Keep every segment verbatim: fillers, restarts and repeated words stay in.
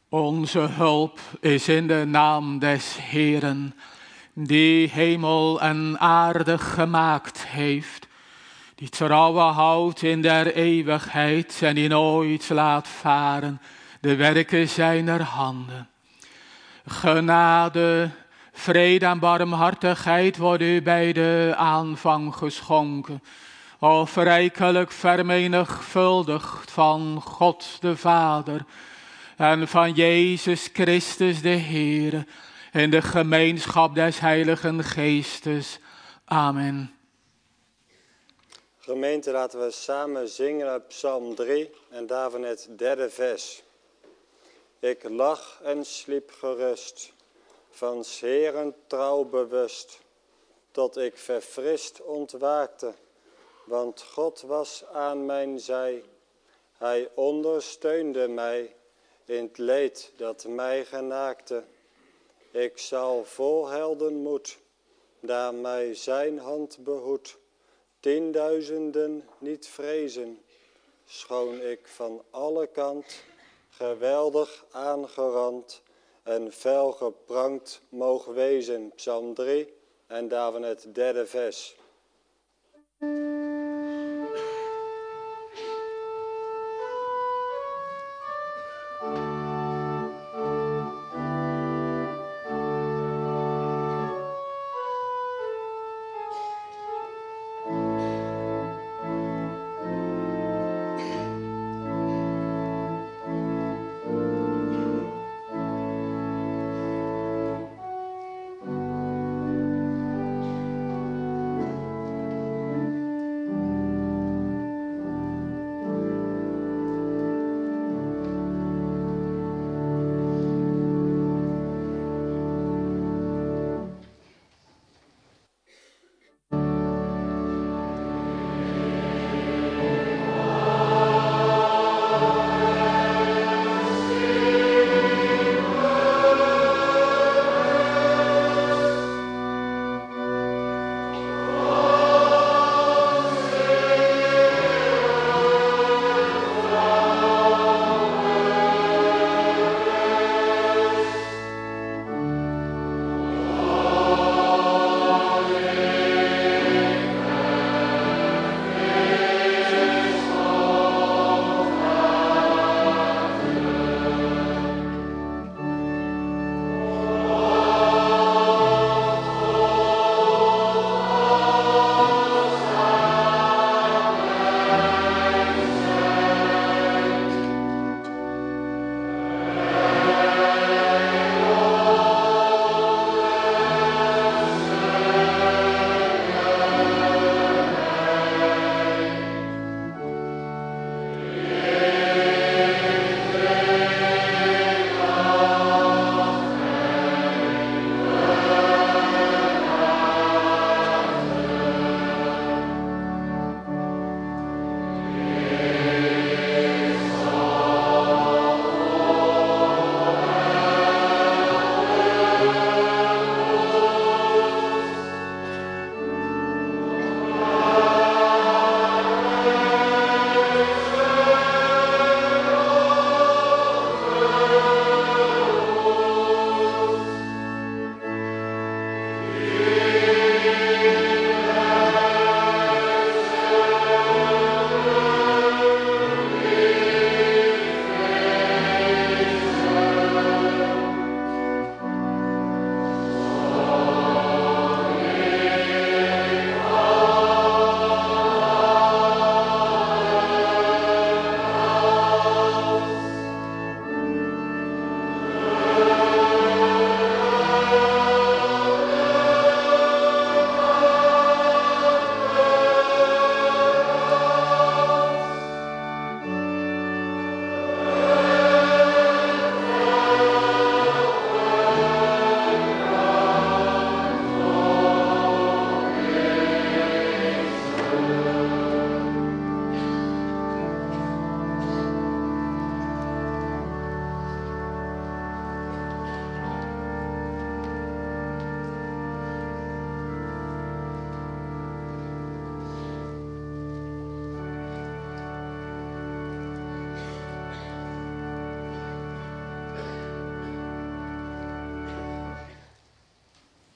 Onze hulp is in de naam des Heeren, die hemel en aarde gemaakt heeft, die trouwe houdt in der eeuwigheid en die nooit laat varen de werken zijner handen. Genade, vrede en barmhartigheid worden u bij de aanvang geschonken, of rijkelijk vermenigvuldigd van God de Vader en van Jezus Christus de Heer, in de gemeenschap des Heiligen Geestes. Amen. Gemeente, laten we samen zingen uit Psalm drie en daarvan het derde vers. Ik lag en sliep gerust, van 's Heeren trouw bewust, tot ik verfrist ontwaakte, want God was aan mijn zij. Hij ondersteunde mij in 't leed dat mij genaakte. Ik zal vol heldenmoed, daar mij zijn hand behoedt, tienduizenden niet vrezen, schoon ik van alle kant geweldig aangerand en fel geprankt moog wezen. Psalm drie en daarvan het derde vers.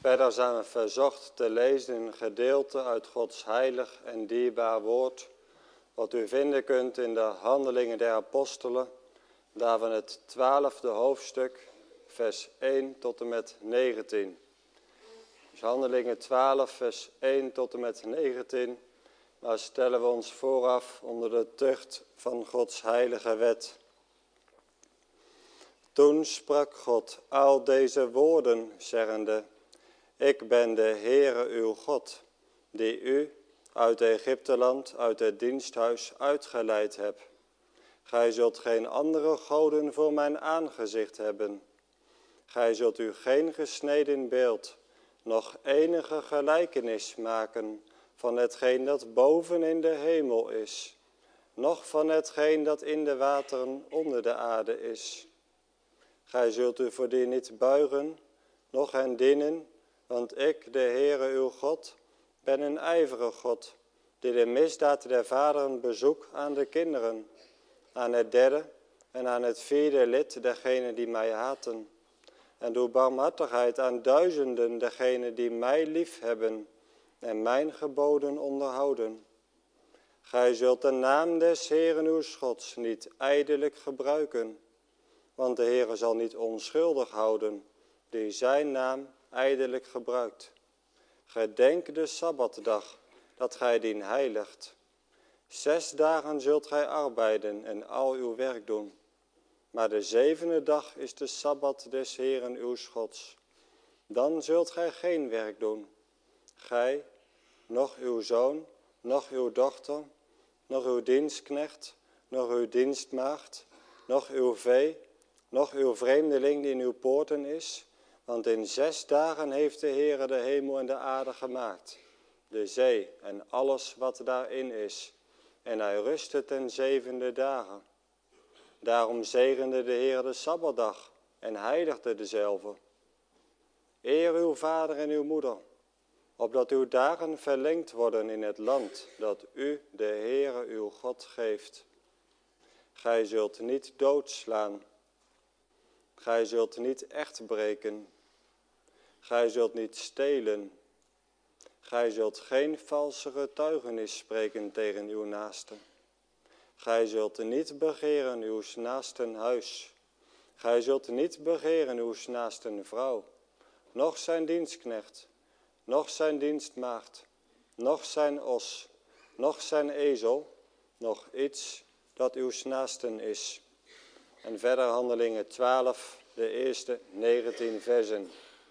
Verder zijn we verzocht te lezen een gedeelte uit Gods heilig en dierbaar woord, wat u vinden kunt in de Handelingen der Apostelen, daarvan het twaalfde hoofdstuk, vers één tot en met negentien. Dus Handelingen twaalf, vers één tot en met negentien, maar stellen we ons vooraf onder de tucht van Gods heilige wet. Toen sprak God al deze woorden, zeggende: Ik ben de Heere uw God, die u uit Egypteland, uit het diensthuis uitgeleid heb. Gij zult geen andere goden voor mijn aangezicht hebben. Gij zult u geen gesneden beeld, noch enige gelijkenis maken van hetgeen dat boven in de hemel is, noch van hetgeen dat in de wateren onder de aarde is. Gij zult u voor die niet buigen, noch hen dienen, want ik, de Heere uw God, ben een ijverige God, die de misdaad der vaderen bezoek aan de kinderen, aan het derde en aan het vierde lid dergenen die mij haten. En doe barmhartigheid aan duizenden dergenen die mij lief hebben en mijn geboden onderhouden. Gij zult de naam des Heeren uw Gods niet ijdelijk gebruiken, want de Heere zal niet onschuldig houden die zijn naam ijdelijk gebruikt. Gedenk de Sabbatdag, dat gij dien heiligt. Zes dagen zult gij arbeiden en al uw werk doen. Maar de zevende dag is de Sabbat des Heeren uw Gods. Dan zult gij geen werk doen. Gij, noch uw zoon, noch uw dochter, noch uw dienstknecht, noch uw dienstmaagd, noch uw vee, noch uw vreemdeling die in uw poorten is. Want in zes dagen heeft de Heere de hemel en de aarde gemaakt, de zee en alles wat daarin is. En hij rustte ten zevende dagen. Daarom zegende de Heer de Sabbatdag en heiligde dezelve. Eer uw vader en uw moeder, opdat uw dagen verlengd worden in het land dat u, de Heere uw God, geeft. Gij zult niet doodslaan. Gij zult niet echt breken. Gij zult niet stelen. Gij zult geen valse getuigenis spreken tegen uw naaste. Gij zult niet begeren uw naasten huis. Gij zult niet begeren uw naasten vrouw, noch zijn dienstknecht, noch zijn dienstmaagd, noch zijn os, noch zijn ezel, noch iets dat uw naasten is. En verder Handelingen twaalf, de eerste negentien versen.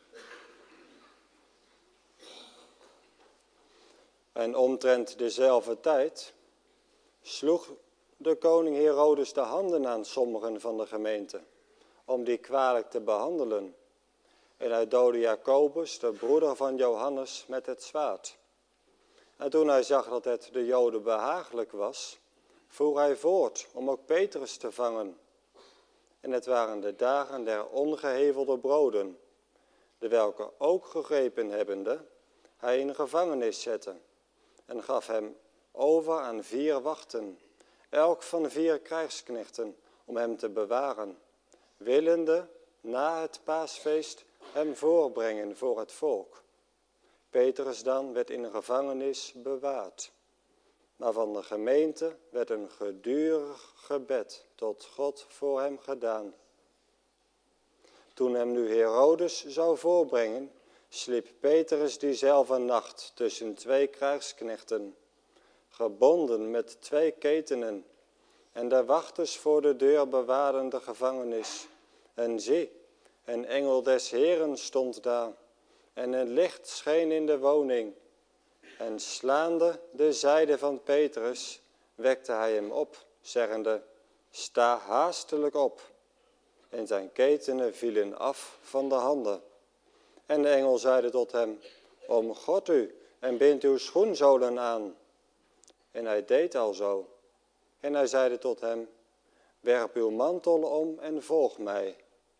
En omtrent dezelfde tijd sloeg de koning Herodes de handen aan sommigen van de gemeente, om die kwalijk te behandelen. En hij doodde Jacobus, de broeder van Johannes, met het zwaard. En toen hij zag dat het de Joden behagelijk was, voer hij voort om ook Petrus te vangen. En het waren de dagen der ongehevelde broden, de welke ook gegrepen hebbende, hij in gevangenis zette en gaf hem over aan vier wachten, elk van vier krijgsknechten, om hem te bewaren, willende na het paasfeest hem voorbrengen voor het volk. Petrus dan werd in gevangenis bewaard, maar van de gemeente werd een gedurig gebed tot God voor hem gedaan. Toen hem nu Herodes zou voorbrengen, sliep Petrus diezelfde nacht tussen twee krijgsknechten, gebonden met twee ketenen, en de wachters voor de deur bewaarden de gevangenis. En zie, een engel des Heeren stond daar, en een licht scheen in de woning. En slaande de zijde van Petrus, wekte hij hem op, zeggende: Sta haastelijk op. En zijn ketenen vielen af van de handen. En de engel zeide tot hem: Omgord u en bind uw schoenzolen aan. En hij deed alzo. En hij zeide tot hem: Werp uw mantel om en volg mij.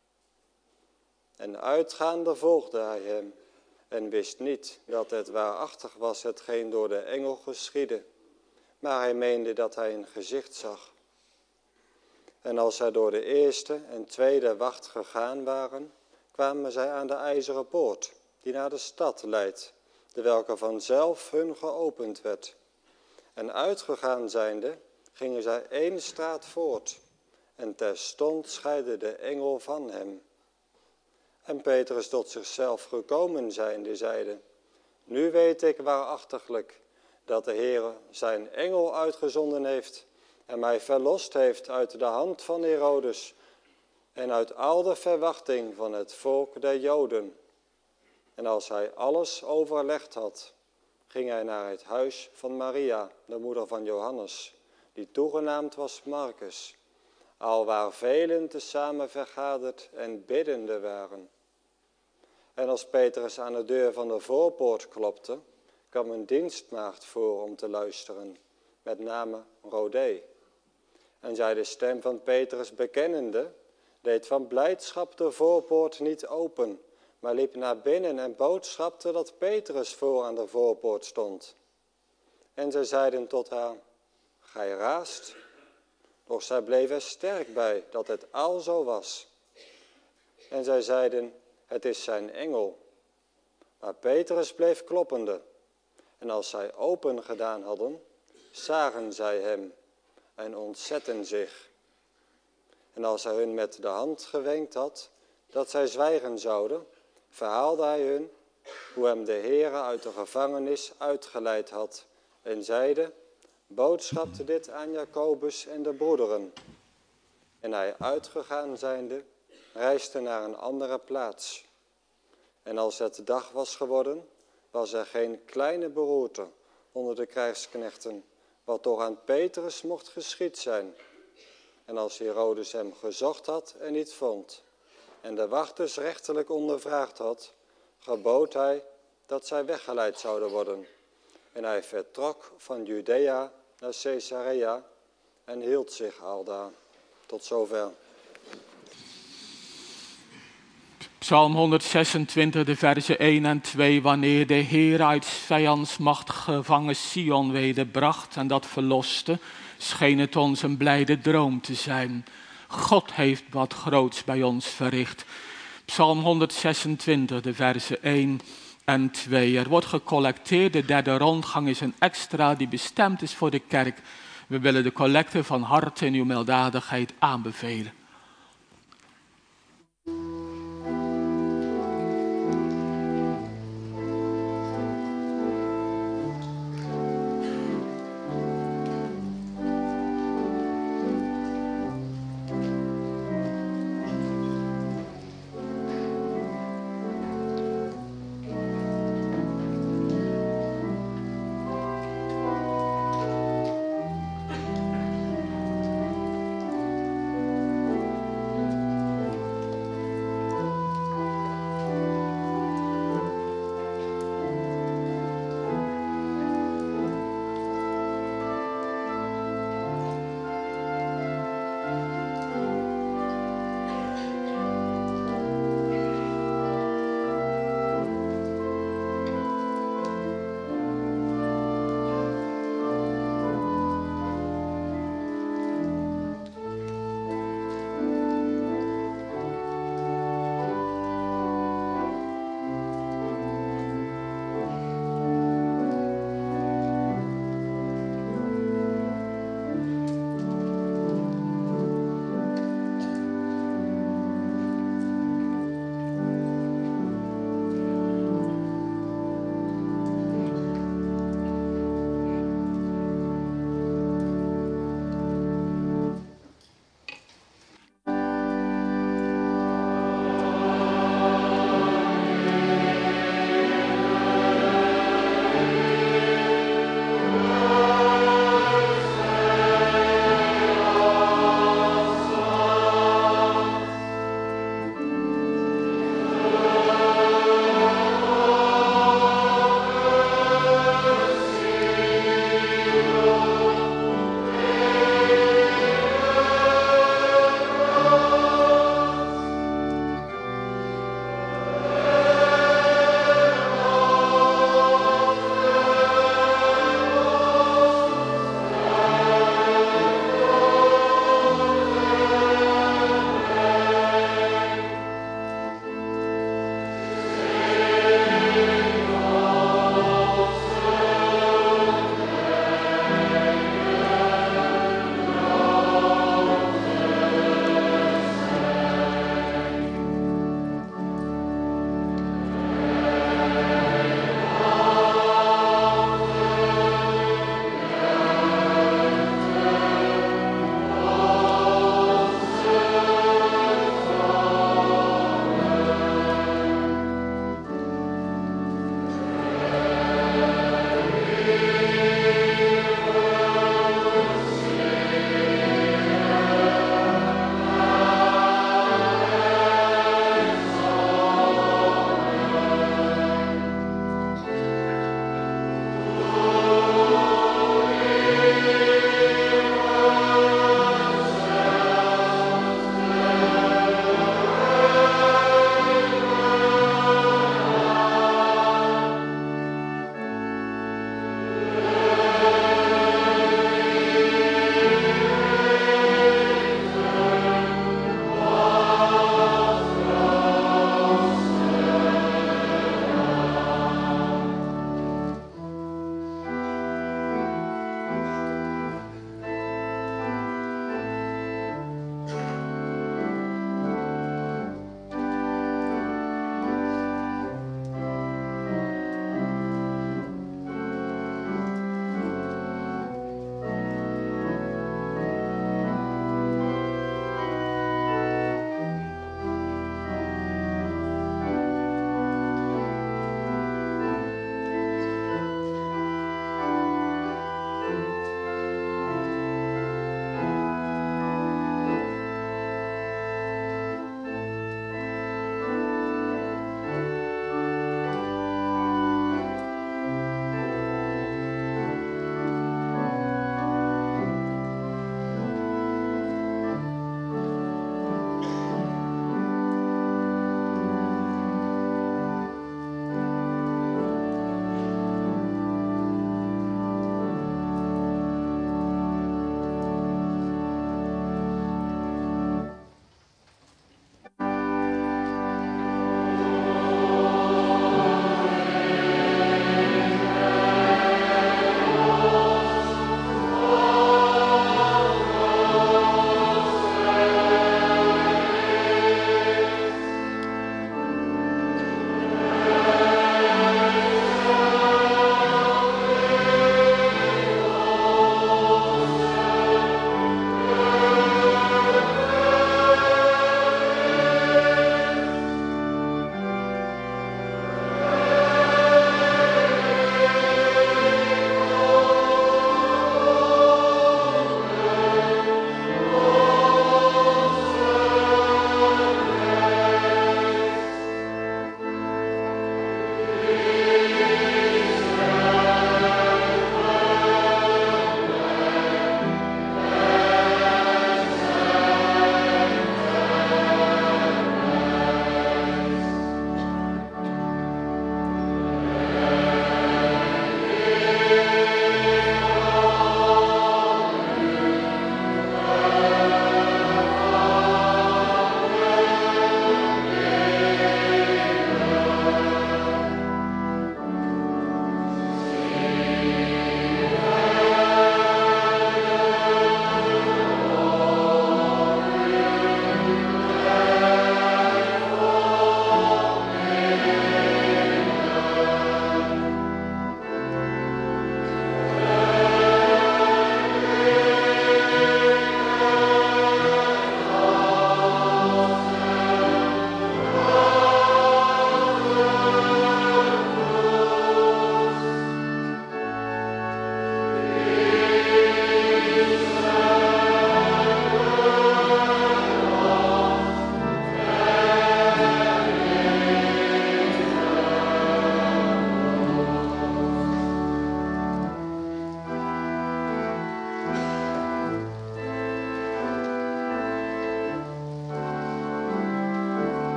En uitgaande volgde hij hem, en wist niet dat het waarachtig was hetgeen door de engel geschiedde, maar hij meende dat hij een gezicht zag. En als zij door de eerste en tweede wacht gegaan waren, kwamen zij aan de ijzeren poort, die naar de stad leidt, de welke vanzelf hun geopend werd. En uitgegaan zijnde, gingen zij één straat voort, en terstond scheidde de engel van hem. En Petrus tot zichzelf gekomen zijnde, zeide, nu weet ik waarachtiglijk dat de Heere zijn engel uitgezonden heeft en mij verlost heeft uit de hand van Herodes en uit al de verwachting van het volk der Joden. En als hij alles overlegd had, ging hij naar het huis van Maria, de moeder van Johannes, die toegenaamd was Marcus, alwaar velen tezamen vergaderd en biddende waren. En als Petrus aan de deur van de voorpoort klopte, kwam een dienstmaagd voor om te luisteren, met name Rode. En zij de stem van Petrus bekennende, deed van blijdschap de voorpoort niet open, maar liep naar binnen en boodschapte dat Petrus voor aan de voorpoort stond. En zij zeiden tot haar, gij raast. Doch zij bleef er sterk bij dat het al zo was. En zij zeiden, het is zijn engel. Maar Petrus bleef kloppende. En als zij open gedaan hadden, zagen zij hem en ontzetten zich. En als hij hun met de hand gewenkt had, dat zij zwijgen zouden, verhaalde hij hun hoe hem de Heere uit de gevangenis uitgeleid had en zeide, boodschapte dit aan Jacobus en de broederen. En hij uitgegaan zijnde, reisde naar een andere plaats. En als het dag was geworden, was er geen kleine beroerte onder de krijgsknechten, wat toch aan Petrus mocht geschied zijn. En als Herodes hem gezocht had en niet vond, en de wachters rechterlijk ondervraagd had, gebood hij dat zij weggeleid zouden worden. En hij vertrok van Judea naar Caesarea en hield zich aldaar. Tot zover. Psalm honderdzesentwintig, de versen één en twee. Wanneer de Heer uit vijandsmacht gevangen Sion wederbracht en dat verloste, scheen het ons een blijde droom te zijn. God heeft wat groots bij ons verricht. Psalm honderdzesentwintig, de versen één en twee. Er wordt gecollecteerd, de derde rondgang is een extra die bestemd is voor de kerk. We willen de collecte van harte in uw milddadigheid aanbevelen.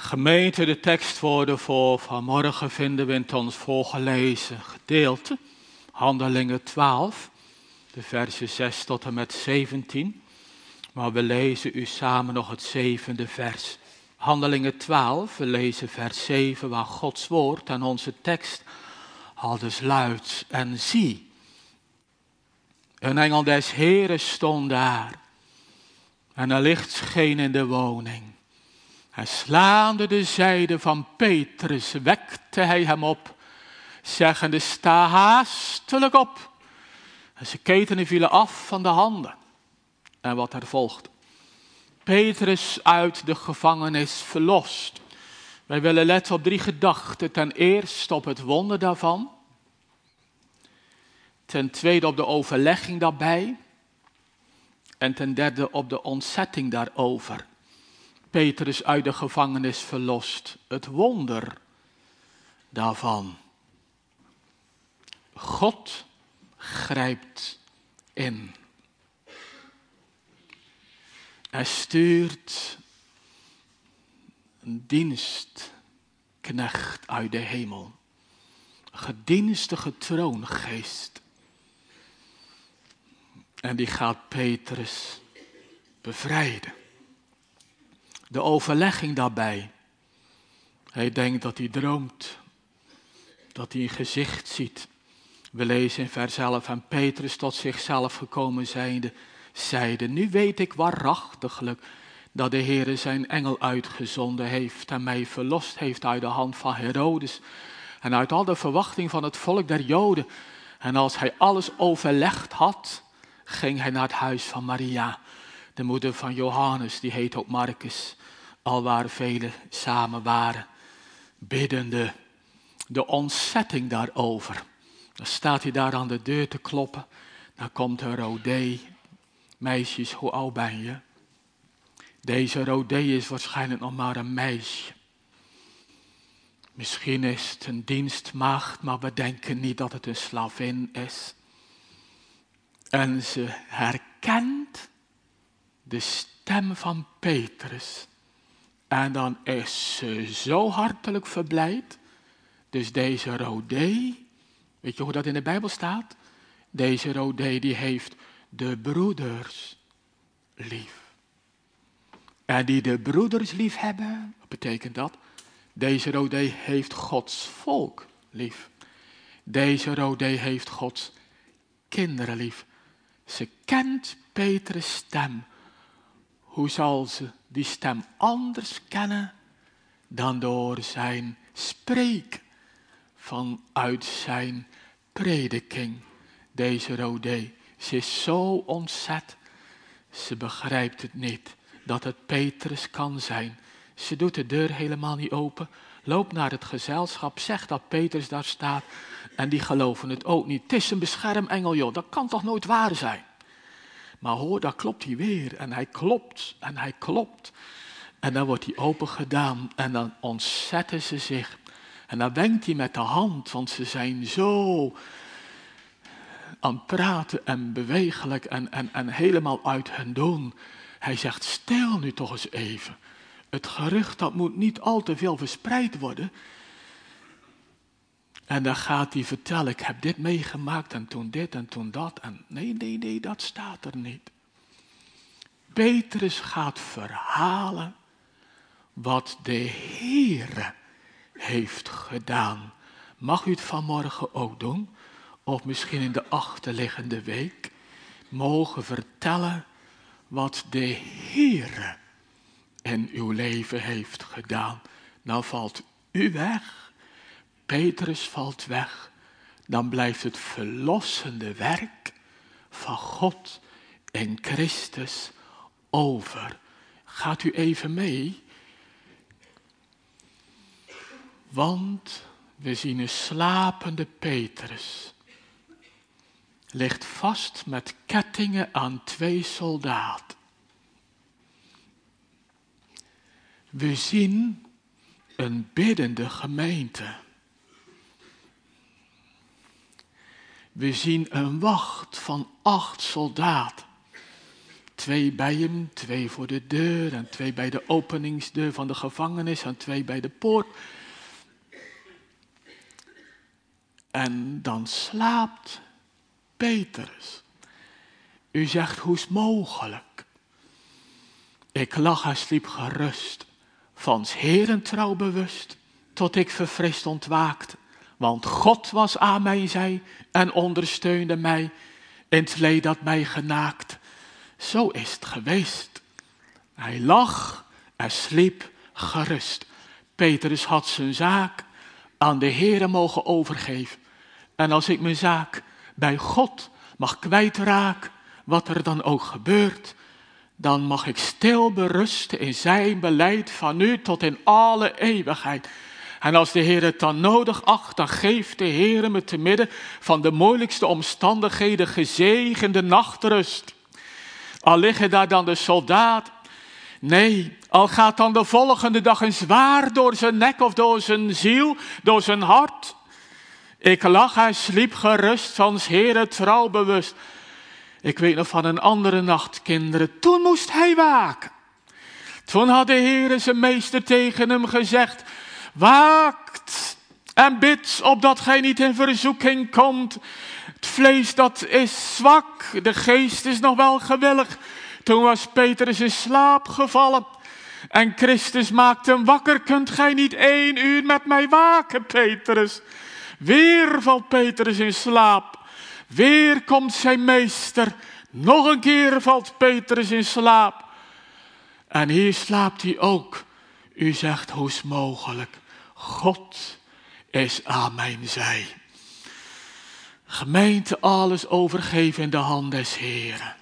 Gemeente, de tekstwoorden voor vanmorgen vinden we in het ons voorgelezen gedeelte. Handelingen twaalf, de versen zes tot en met zeventien. Maar we lezen u samen nog het zevende vers. Handelingen twaalf, we lezen vers zeven, waar Gods woord en onze tekst al dus luidt. En zie, een engel des Heren stond daar. En er licht scheen in de woning. En slaande de zijde van Petrus wekte hij hem op, zeggende, sta haastelijk op. En zijn ketenen vielen af van de handen. En wat er volgde. Petrus uit de gevangenis verlost. Wij willen letten op drie gedachten. Ten eerste op het wonder daarvan. Ten tweede op de overlegging daarbij. En ten derde op de ontzetting daarover. Petrus uit de gevangenis verlost. Het wonder daarvan. God grijpt in. Hij stuurt een dienstknecht uit de hemel. Een gedienstige troongeest. En die gaat Petrus bevrijden. De overlegging daarbij. Hij denkt dat hij droomt. Dat hij een gezicht ziet. We lezen in vers elf. En Petrus tot zichzelf gekomen zijnde, zeide, nu weet ik waarachtiglijk dat de Heere zijn engel uitgezonden heeft en mij verlost heeft uit de hand van Herodes en uit al de verwachting van het volk der Joden. En als hij alles overlegd had, ging hij naar het huis van Maria, de moeder van Johannes, die heet ook Marcus, alwaar velen samen waren, biddende. De ontzetting daarover. Dan staat hij daar aan de deur te kloppen, dan komt een Rodé. Meisjes, hoe oud ben je? Deze Rodé is waarschijnlijk nog maar een meisje. Misschien is het een dienstmaagd, maar we denken niet dat het een slavin is. En ze herkent de stem van Petrus. En dan is ze zo hartelijk verblijd. Dus deze Rodé, weet je hoe dat in de Bijbel staat? Deze Rodé die heeft de broeders lief. En die de broeders lief hebben, wat betekent dat? Deze Rodé heeft Gods volk lief. Deze Rodé heeft Gods kinderen lief. Ze kent Petrus' stem. Hoe zal ze die stem anders kennen dan door zijn spreek vanuit zijn prediking? Deze Rodé. Ze is zo ontzet. Ze begrijpt het niet. Dat het Petrus kan zijn. Ze doet de deur helemaal niet open. Loopt naar het gezelschap. Zegt dat Petrus daar staat. En die geloven het ook niet. Het is een beschermengel joh. Dat kan toch nooit waar zijn. Maar hoor, daar klopt hij weer. En hij klopt. En hij klopt. En dan wordt hij open gedaan. En dan ontzetten ze zich. En dan wenkt hij met de hand. Want ze zijn zo aan het praten en bewegelijk en, en, en helemaal uit hun doen. Hij zegt, stil nu toch eens even. Het gerucht dat moet niet al te veel verspreid worden. En dan gaat hij vertellen, ik heb dit meegemaakt en toen dit en toen dat. En nee, nee, nee, dat staat er niet. Petrus gaat verhalen wat de Heere heeft gedaan. Mag u het vanmorgen ook doen? Of misschien in de achterliggende week. Mogen vertellen wat de Heere in uw leven heeft gedaan. Nou valt u weg. Petrus valt weg. Dan blijft het verlossende werk van God in Christus over. Gaat u even mee? Want we zien een slapende Petrus. Ligt vast met kettingen aan twee soldaten. We zien een biddende gemeente. We zien een wacht van acht soldaten. twee bij hem, twee voor de deur en twee bij de openingsdeur van de gevangenis en twee bij de poort. En dan slaapt Petrus. U zegt, hoe is het mogelijk? Ik lag en sliep gerust, van 's Heeren trouw bewust, tot ik verfrist ontwaakte. Want God was aan mijn zij en ondersteunde mij in het leed dat mij genaakt. Zo is het geweest. Hij lag en sliep gerust. Petrus had zijn zaak aan de Heere mogen overgeven. En als ik mijn zaak bij God mag kwijtraken, wat er dan ook gebeurt, dan mag ik stil berusten in zijn beleid van nu tot in alle eeuwigheid. En als de Heer het dan nodig acht, dan geeft de Heer me te midden van de moeilijkste omstandigheden gezegende nachtrust. Al liggen daar dan de soldaat. Nee, al gaat dan de volgende dag een zwaard door zijn nek of door zijn ziel, door zijn hart. Ik lag en sliep gerust, van 's Heere trouw bewust. Ik weet nog van een andere nacht, kinderen, toen moest hij waken. Toen had de Heere zijn meester tegen hem gezegd, waakt en bidt, opdat gij niet in verzoeking komt. Het vlees dat is zwak, de geest is nog wel gewillig. Toen was Petrus in slaap gevallen en Christus maakte hem wakker. Kunt gij niet één uur met mij waken, Petrus? Weer valt Petrus in slaap. Weer komt zijn meester. Nog een keer valt Petrus in slaap. En hier slaapt hij ook. U zegt, hoe is het mogelijk? God is aan mijn zij. Gemeente, alles overgeven in de hand des Heren.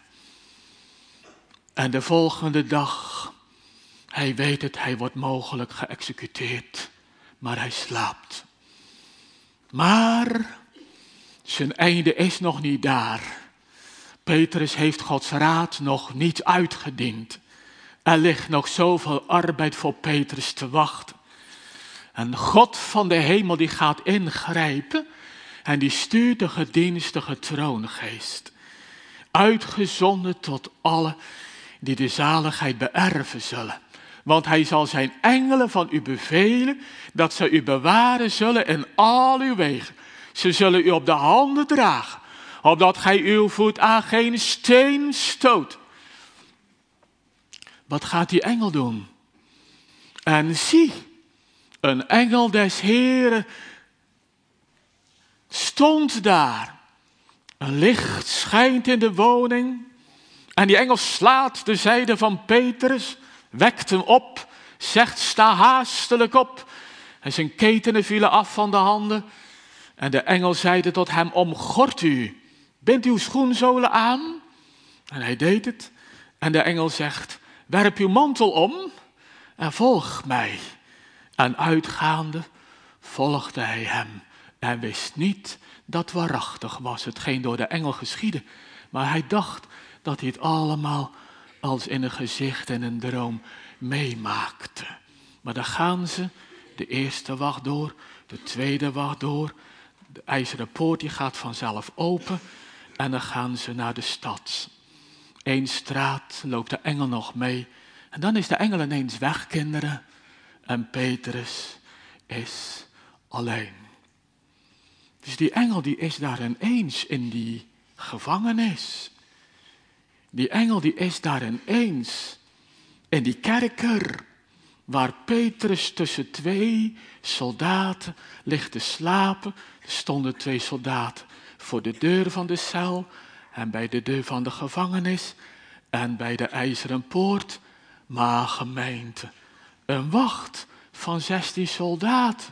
En de volgende dag, hij weet het, hij wordt mogelijk geëxecuteerd. Maar hij slaapt. Maar zijn einde is nog niet daar. Petrus heeft Gods raad nog niet uitgediend. Er ligt nog zoveel arbeid voor Petrus te wachten. En God van de hemel die gaat ingrijpen en die stuurt de gedienstige troongeest. Uitgezonden tot alle die de zaligheid beërven zullen. Want hij zal zijn engelen van u bevelen, dat ze u bewaren zullen in al uw wegen. Ze zullen u op de handen dragen, opdat gij uw voet aan geen steen stoot. Wat gaat die engel doen? En zie, een engel des Heren stond daar. Een licht schijnt in de woning. En die engel slaat de zijde van Petrus, wekt hem op, zegt sta haastelijk op. En zijn ketenen vielen af van de handen. En de engel zeide tot hem, omgord u, bindt uw schoenzolen aan. En hij deed het. En de engel zegt, werp uw mantel om en volg mij. En uitgaande volgde hij hem en wist niet dat waarachtig was hetgeen door de engel geschiedde. Maar hij dacht dat hij het allemaal als in een gezicht en een droom meemaakte. Maar dan gaan ze de eerste wacht door, de tweede wacht door. De ijzeren poort die gaat vanzelf open en dan gaan ze naar de stad. Eén straat loopt de engel nog mee en dan is de engel ineens weg, kinderen. En Petrus is alleen. Dus die engel die is daar ineens in die gevangenis. Die engel die is daar ineens in die kerker. Waar Petrus tussen twee soldaten ligt te slapen. Er stonden twee soldaten voor de deur van de cel. En bij de deur van de gevangenis. En bij de ijzeren poort. Maar gemeente, een wacht van zestien soldaten.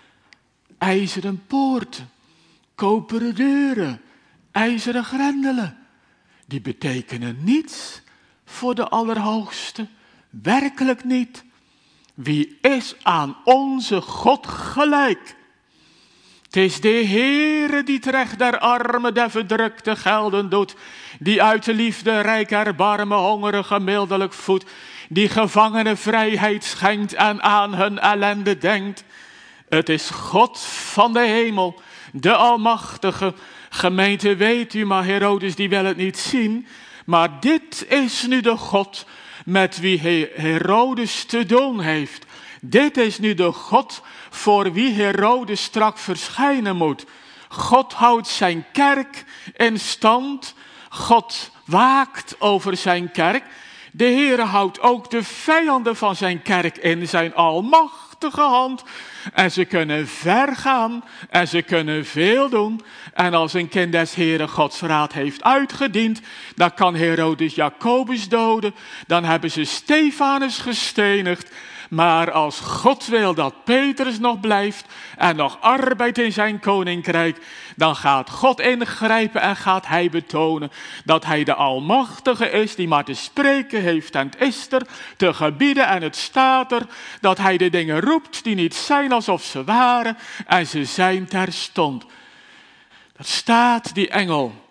IJzeren poorten. Koperen deuren. IJzeren grendelen. Die betekenen niets voor de Allerhoogste. Werkelijk niet. Wie is aan onze God gelijk? Het is de Heere die het recht der armen, der verdrukte gelden doet. Die uit de liefde rijk erbarmen, hongerige mildelijk voedt. Die gevangenen vrijheid schenkt en aan hun ellende denkt. Het is God van de hemel, de Almachtige. Gemeente, weet u, maar Herodes die wil het niet zien. Maar dit is nu de God met wie Herodes te doen heeft. Dit is nu de God voor wie Herodes strak verschijnen moet. God houdt zijn kerk in stand. God waakt over zijn kerk. De Heere houdt ook de vijanden van zijn kerk in zijn almachtige hand. En ze kunnen ver gaan en ze kunnen veel doen. En als een kind des Heeren Gods raad heeft uitgediend, dan kan Herodes Jacobus doden. Dan hebben ze Stefanus gestenigd. Maar als God wil dat Petrus nog blijft en nog arbeidt in zijn koninkrijk, dan gaat God ingrijpen en gaat hij betonen dat hij de Almachtige is die maar te spreken heeft en het is er, te gebieden en het staat er, dat hij de dingen roept die niet zijn alsof ze waren en ze zijn terstond. Dat staat die engel.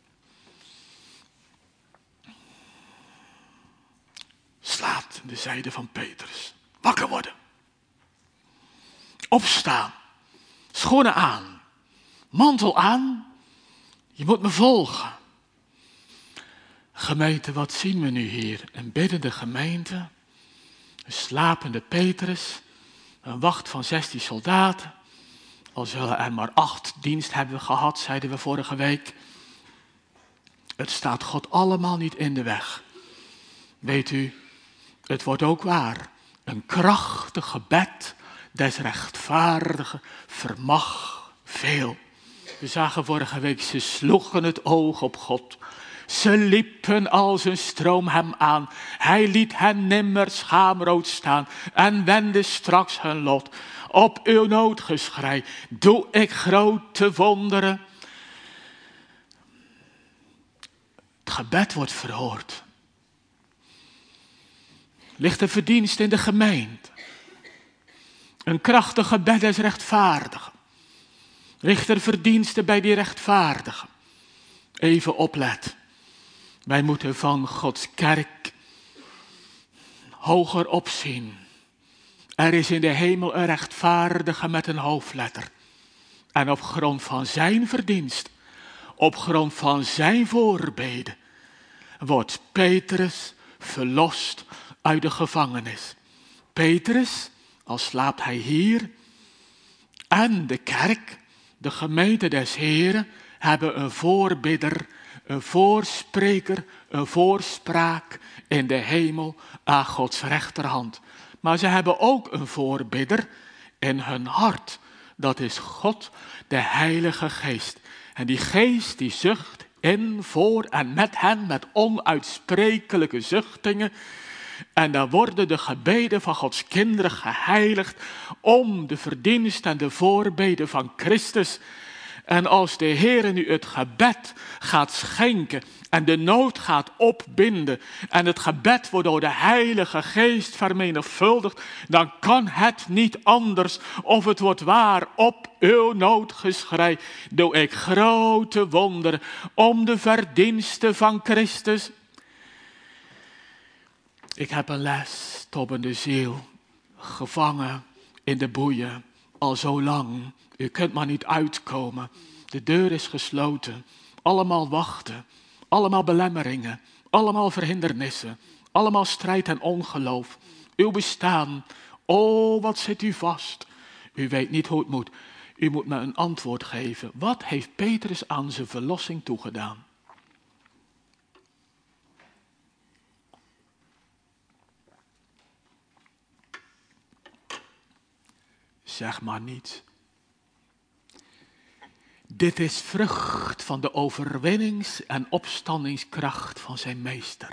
Slaat de zijde van Petrus. Wakker worden. Opstaan. Schoenen aan. Mantel aan. Je moet me volgen. Gemeente, wat zien we nu hier? Een biddende gemeente. Een slapende Petrus. Een wacht van zestien soldaten. Al zullen er maar acht dienst hebben gehad, zeiden we vorige week. Het staat God allemaal niet in de weg. Weet u, het wordt ook waar. Een krachtig gebed des rechtvaardigen vermag veel. We zagen vorige week, ze sloegen het oog op God. Ze liepen als een stroom hem aan. Hij liet hen nimmer schaamrood staan en wendde straks hun lot. Op uw noodgeschrei doe ik grote wonderen. Het gebed wordt verhoord. Ligt een verdienst in de gemeente. Een krachtig gebed is rechtvaardig. Ligt er verdiensten bij die rechtvaardigen. Even oplet. Wij moeten van Gods kerk hoger opzien. Er is in de hemel een rechtvaardige met een hoofdletter. En op grond van zijn verdienst, op grond van zijn voorbeden, wordt Petrus verlost uit de gevangenis. Petrus, al slaapt hij hier, en de kerk, de gemeente des Heren, hebben een voorbidder, een voorspreker, een voorspraak in de hemel aan Gods rechterhand. Maar ze hebben ook een voorbidder in hun hart. Dat is God, de Heilige Geest. En die Geest die zucht in, voor en met hen met onuitsprekelijke zuchtingen. En dan worden de gebeden van Gods kinderen geheiligd om de verdienst en de voorbeden van Christus. En als de Heer nu het gebed gaat schenken en de nood gaat opbinden en het gebed wordt door de Heilige Geest vermenigvuldigd, dan kan het niet anders of het wordt waar. Op uw noodgeschrei doe ik grote wonderen om de verdiensten van Christus. Ik heb een les, tobbende ziel, gevangen in de boeien, al zo lang. U kunt maar niet uitkomen. De deur is gesloten. Allemaal wachten. Allemaal belemmeringen. Allemaal verhindernissen. Allemaal strijd en ongeloof. Uw bestaan. Oh, wat zit u vast. U weet niet hoe het moet. U moet me een antwoord geven. Wat heeft Petrus aan zijn verlossing toegedaan? Zeg maar niets. Dit is vrucht van de overwinnings- en opstandingskracht van zijn meester.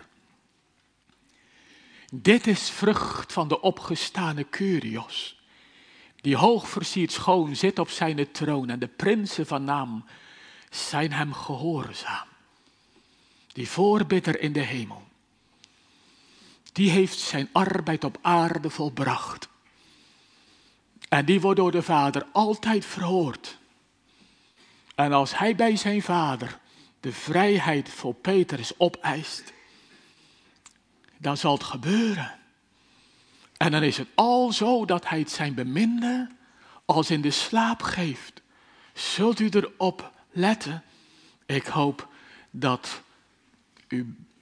Dit is vrucht van de opgestane Kyrios, die hoog versierd schoon zit op zijn troon en de prinsen van naam zijn hem gehoorzaam. Die voorbidder in de hemel, die heeft zijn arbeid op aarde volbracht. En die wordt door de Vader altijd verhoord. En als hij bij zijn Vader de vrijheid voor Petrus opeist, dan zal het gebeuren. En dan is het al zo dat hij het zijn beminde als in de slaap geeft. Zult u erop letten? Ik hoop dat u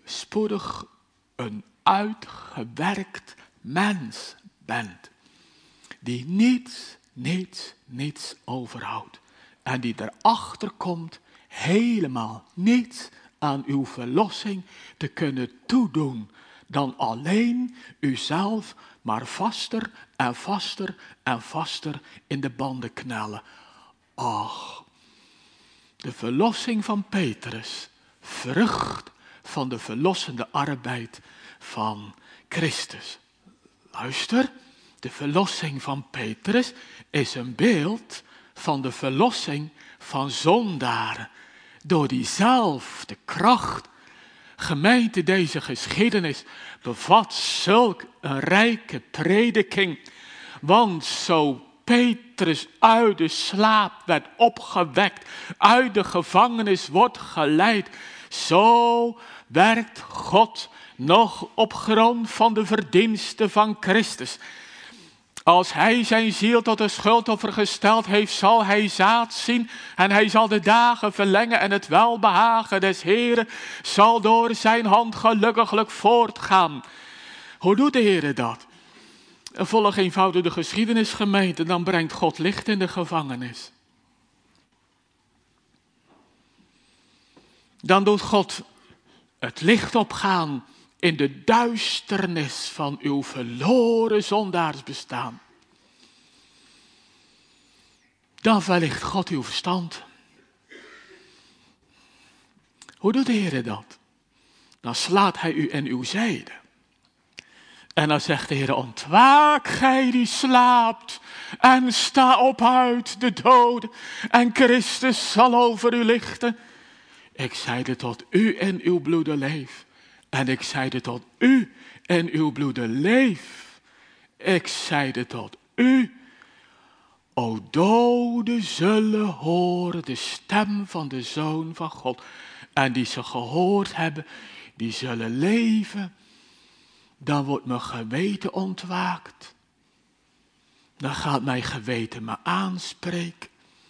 spoedig een uitgewerkt mens bent. Die niets, niets, niets overhoudt. En die erachter komt helemaal niets aan uw verlossing te kunnen toedoen. Dan alleen uzelf maar vaster en vaster en vaster in de banden knellen. Ach, de verlossing van Petrus, vrucht van de verlossende arbeid van Christus. Luister, de verlossing van Petrus is een beeld van de verlossing van zondaren. Door diezelfde kracht. Gemeente, deze geschiedenis bevat zulk een rijke prediking. Want zo Petrus uit de slaap werd opgewekt, uit de gevangenis wordt geleid, zo werkt God nog op grond van de verdiensten van Christus. Als hij zijn ziel tot een schuldoffer gesteld heeft, zal hij zaad zien en hij zal de dagen verlengen en het welbehagen des Heeren zal door zijn hand gelukkiglijk voortgaan. Hoe doet de Heer dat? Volg eenvoudig de geschiedenisgemeente, dan brengt God licht in de gevangenis. Dan doet God het licht opgaan in de duisternis van uw verloren zondaarsbestaan. Dan verlicht God uw verstand. Hoe doet de Heer dat? Dan slaat hij u in uw zijde. En dan zegt de Heer, ontwaak gij die slaapt en sta op uit de dood en Christus zal over u lichten. Ik zeide tot u in uw bloede leef. En ik zeide tot u in uw bloede leef. Ik zeide tot u, o doden zullen horen de stem van de Zoon van God. En die ze gehoord hebben, die zullen leven. Dan wordt mijn geweten ontwaakt. Dan gaat mijn geweten me aanspreken.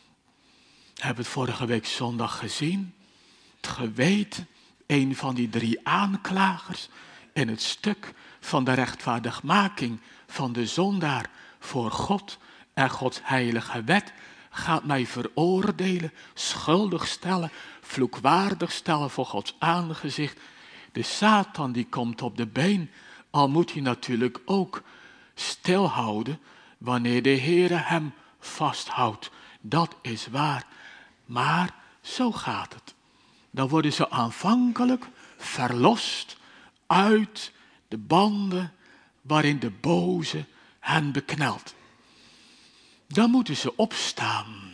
We hebben het vorige week zondag gezien. Het geweten, een van die drie aanklagers in het stuk van de rechtvaardigmaking van de zondaar voor God en Gods heilige wet, gaat mij veroordelen, schuldig stellen, vloekwaardig stellen voor Gods aangezicht. De Satan die komt op de been, al moet hij natuurlijk ook stilhouden wanneer de Heere hem vasthoudt. Dat is waar, maar zo gaat het. Dan worden ze aanvankelijk verlost uit de banden waarin de boze hen beknelt. Dan moeten ze opstaan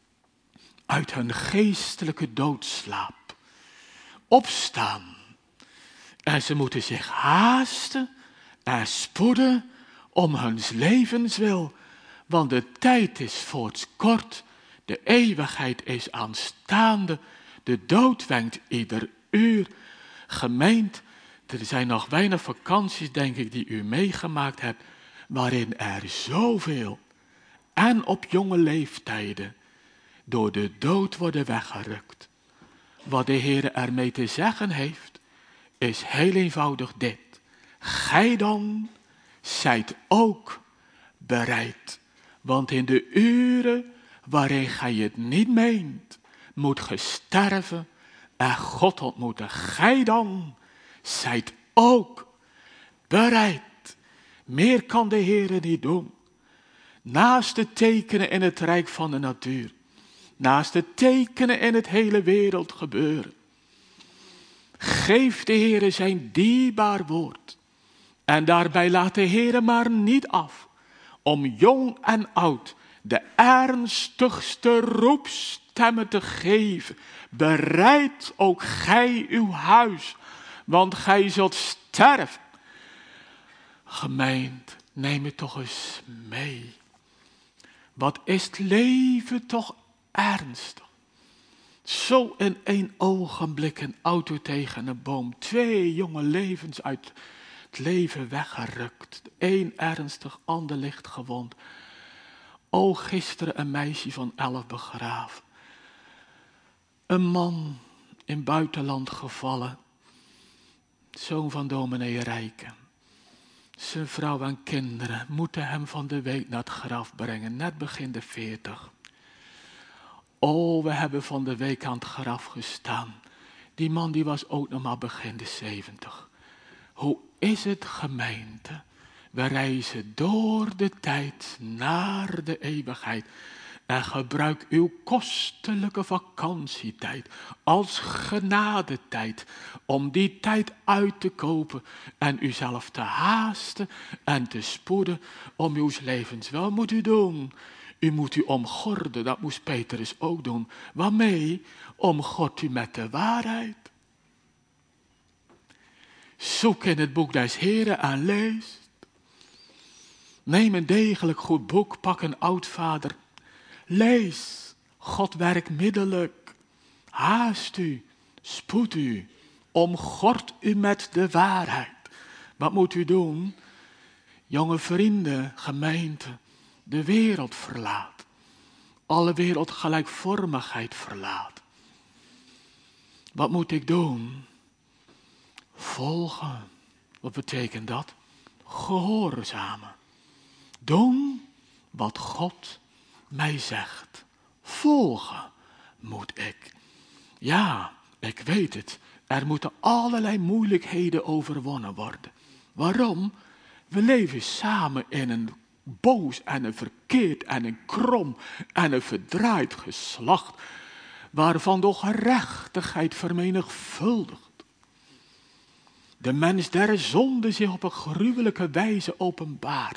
uit hun geestelijke doodslaap. Opstaan. En ze moeten zich haasten en spoeden om hun levenswil. Want de tijd is voorts kort, de eeuwigheid is aanstaande. De dood wenkt ieder uur. Gemeend, er zijn nog weinig vakanties, denk ik, die u meegemaakt hebt, waarin er zoveel, en op jonge leeftijden, door de dood worden weggerukt. Wat de Heer ermee te zeggen heeft, is heel eenvoudig dit. Gij dan zijt ook bereid, want in de uren waarin gij het niet meent, moet ge sterven en God ontmoeten. Gij dan zijt ook bereid. Meer kan de Heer niet doen. Naast de tekenen in het rijk van de natuur. Naast de tekenen in het hele wereld gebeuren. Geef de Heer zijn dierbaar woord. En daarbij laat de Heer maar niet af. Om jong en oud de ernstigste roepstemmen te geven. Bereid ook gij uw huis, want gij zult sterven. Gemeente, neem het toch eens mee. Wat is het leven toch ernstig. Zo in één ogenblik een auto tegen een boom. Twee jonge levens uit het leven weggerukt. Eén ernstig, ander licht gewond. O, gisteren een meisje van elf begraven. Een man in buitenland gevallen. zoon van dominee Rijken. Zijn vrouw en kinderen moeten hem van de week naar het graf brengen, net begin de veertig. Oh, we hebben van de week aan het graf gestaan. Die man die was ook nog maar begin de zeventig. Hoe is het, gemeente? We reizen door de tijd naar de eeuwigheid. En gebruik uw kostelijke vakantietijd als genadetijd om die tijd uit te kopen en uzelf te haasten en te spoeden om uw levens. Wel moet u doen. U moet u omgorden, dat moest Petrus ook doen. Waarmee? Omgord u met de waarheid. Zoek in het boek des Heren en lees. Neem een degelijk goed boek, pak een oudvader. Lees, God werkt middelijk. Haast u, spoed u, omgord u met de waarheid. Wat moet u doen? Jonge vrienden, gemeente, de wereld verlaat. Alle wereldgelijkvormigheid verlaat. Wat moet ik doen? Volgen. Wat betekent dat? Gehoorzamen. Doen wat God mij zegt. Volgen moet ik. Ja, ik weet het. Er moeten allerlei moeilijkheden overwonnen worden. Waarom? We leven samen in een boos en een verkeerd en een krom en een verdraaid geslacht, waarvan de gerechtigheid vermenigvuldigt. De mens der zonde zich op een gruwelijke wijze openbaart.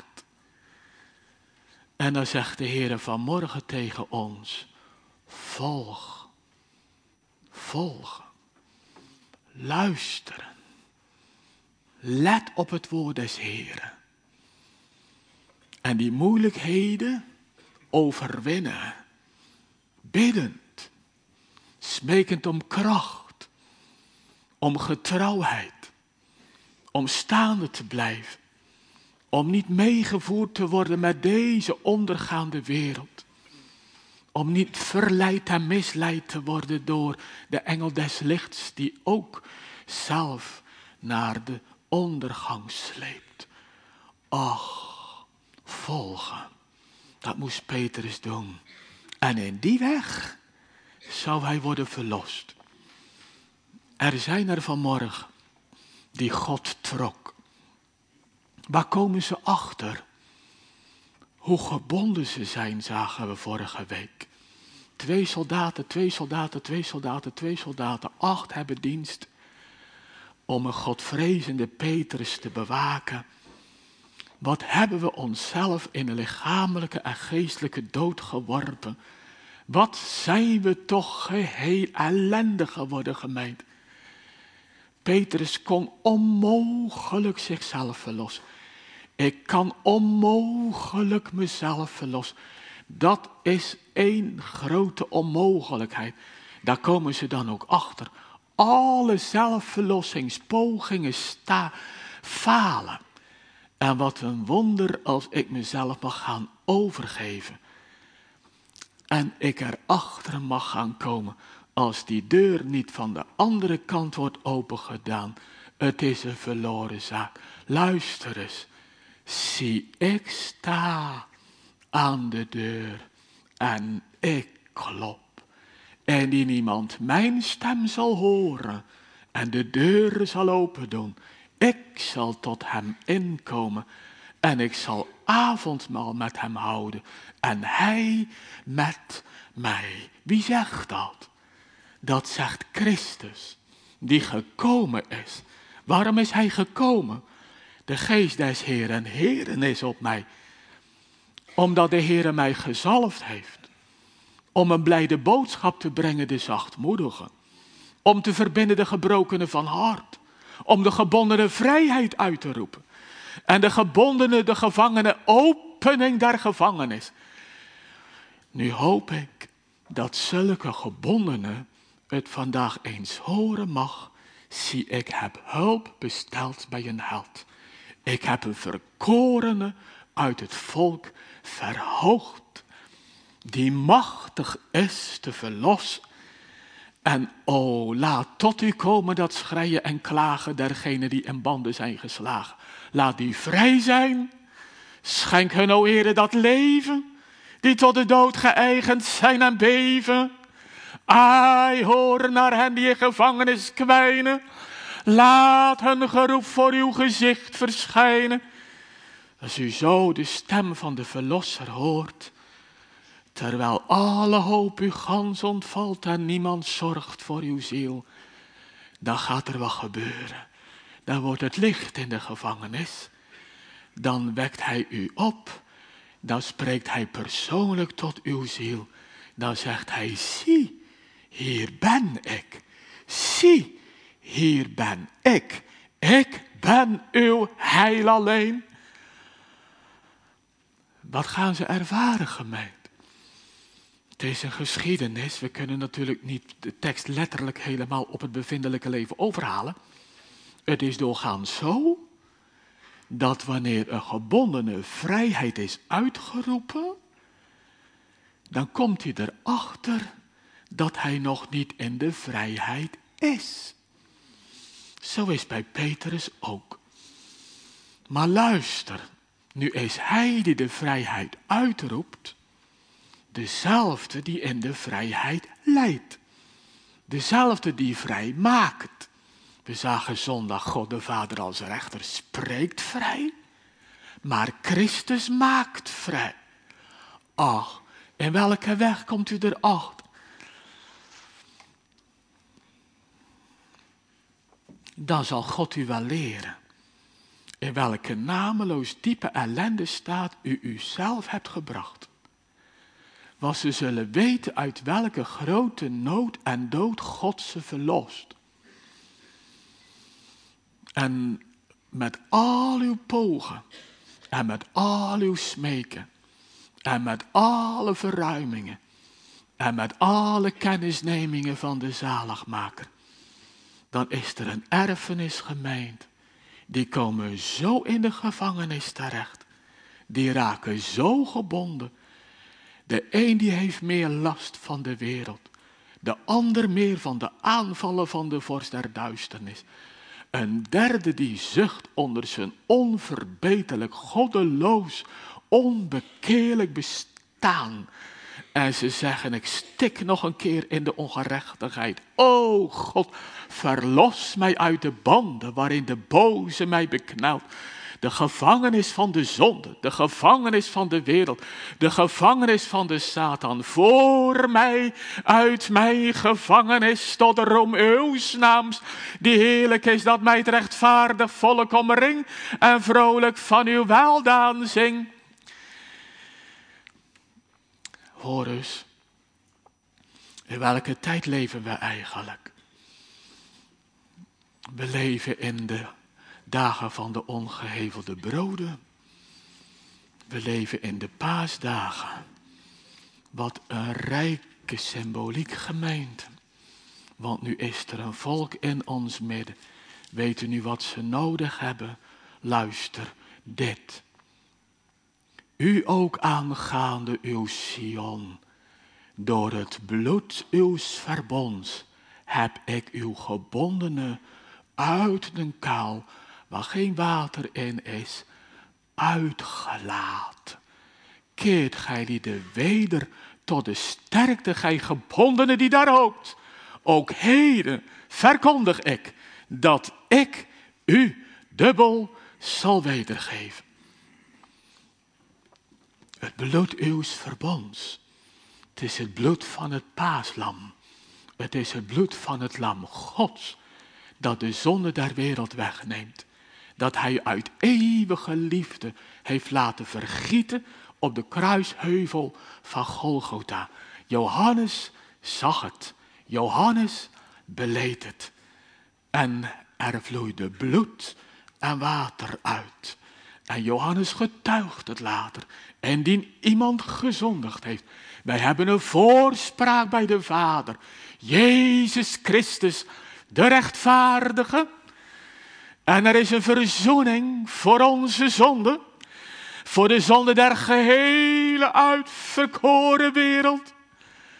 En dan zegt de Heer vanmorgen tegen ons, volg, volgen, luisteren, let op het woord des Heeren. En die moeilijkheden overwinnen, biddend, smekend om kracht, om getrouwheid, om staande te blijven. Om niet meegevoerd te worden met deze ondergaande wereld. Om niet verleid en misleid te worden door de engel des lichts die ook zelf naar de ondergang sleept. Ach, volgen. Dat moest Petrus doen. En in die weg zou hij worden verlost. Er zijn er vanmorgen die God trok. Waar komen ze achter? Hoe gebonden ze zijn, zagen we vorige week. Twee soldaten, twee soldaten, twee soldaten, twee soldaten. Acht hebben dienst om een godvrezende Petrus te bewaken. Wat hebben we onszelf in een lichamelijke en geestelijke dood geworpen. Wat zijn we toch geheel ellendig geworden, gemeente. Petrus kon onmogelijk zichzelf verlossen. Ik kan onmogelijk mezelf verlossen. Dat is één grote onmogelijkheid. Daar komen ze dan ook achter. Alle zelfverlossingspogingen sta, falen. En wat een wonder als ik mezelf mag gaan overgeven. En ik erachter mag gaan komen. Als die deur niet van de andere kant wordt opengedaan. Het is een verloren zaak. Luister eens. Zie, ik sta aan de deur en ik klop. En die niemand mijn stem zal horen en de deur zal open doen. Ik zal tot hem inkomen en ik zal avondmaal met hem houden. En hij met mij. Wie zegt dat? Dat zegt Christus, die gekomen is. Waarom is hij gekomen? De geest des Heeren, Heeren is op mij. Omdat de Heere mij gezalfd heeft. Om een blijde boodschap te brengen de zachtmoedigen. Om te verbinden de gebrokenen van hart. Om de gebondenen vrijheid uit te roepen. En de gebondenen, de gevangenen, opening der gevangenis. Nu hoop ik dat zulke gebondenen het vandaag eens horen mag. Zie, ik heb hulp besteld bij een held. Ik heb een verkorene uit het volk verhoogd. Die machtig is te verlossen. En o, laat tot u komen dat schreien en klagen dergenen die in banden zijn geslagen. Laat die vrij zijn. Schenk hun, o Heere, dat leven, die tot de dood geëigend zijn en beven. Ai, hoor naar hen die in gevangenis kwijnen. Laat hun geroep voor uw gezicht verschijnen. Als u zo de stem van de Verlosser hoort, terwijl alle hoop u gans ontvalt en niemand zorgt voor uw ziel, dan gaat er wat gebeuren. Dan wordt het licht in de gevangenis. Dan wekt hij u op. Dan spreekt hij persoonlijk tot uw ziel. Dan zegt hij, zie, hier ben ik. Zie, hier ben ik. Ik ben uw heil alleen. Wat gaan ze ervaren, gemeente? Het is een geschiedenis. We kunnen natuurlijk niet de tekst letterlijk helemaal op het bevindelijke leven overhalen. Het is doorgaans zo dat wanneer een gebondene vrijheid is uitgeroepen, dan komt hij erachter dat hij nog niet in de vrijheid is. Zo is bij Petrus ook. Maar luister, nu is hij die de vrijheid uitroept, dezelfde die in de vrijheid leidt. Dezelfde die vrij maakt. We zagen zondag God de Vader als rechter spreekt vrij, maar Christus maakt vrij. Ach, in welke weg komt u erachter? Dan zal God u wel leren in welke nameloos diepe ellende staat u uzelf hebt gebracht. Want ze zullen weten uit welke grote nood en dood God ze verlost. En met al uw pogen, en met al uw smeken, en met alle verruimingen, en met alle kennisnemingen van de zaligmaker, dan is er een erfenis gemeend. Die komen zo in de gevangenis terecht. Die raken zo gebonden. De een die heeft meer last van de wereld. De ander meer van de aanvallen van de vorst der duisternis. Een derde die zucht onder zijn onverbeterlijk, goddeloos, onbekeerlijk bestaan. En ze zeggen, ik stik nog een keer in de ongerechtigheid. O God, verlos mij uit de banden waarin de boze mij beknelt. De gevangenis van de zonde, de gevangenis van de wereld, de gevangenis van de Satan. Voor mij uit mijn gevangenis tot de roem uws naams, die heerlijk is dat mij het rechtvaardig volk omring en vrolijk van uw weldaan zing. Hoor eens, in welke tijd leven we eigenlijk? We leven in de dagen van de ongehevelde broden. We leven in de paasdagen. Wat een rijke symboliek, gemeente. Want nu is er een volk in ons midden. Weet u nu wat ze nodig hebben? Luister, dit. U ook aangaande uw Sion, door het bloed uws verbonds heb ik uw gebondene uit den kuil, waar geen water in is, uitgelaten. Keert gij die de weder tot de sterkte, gij gebondene die daar hoopt. Ook heden verkondig ik dat ik u dubbel zal wedergeven. Het bloed uws verbonds. Het is het bloed van het paaslam. Het is het bloed van het lam Gods. Dat de zonde der wereld wegneemt. Dat hij uit eeuwige liefde heeft laten vergieten op de kruisheuvel van Golgotha. Johannes zag het. Johannes beleed het. En er vloeide bloed en water uit. En Johannes getuigt het later. Indien iemand gezondigd heeft. Wij hebben een voorspraak bij de Vader. Jezus Christus, de rechtvaardige. En er is een verzoening voor onze zonde. Voor de zonde der gehele uitverkoren wereld.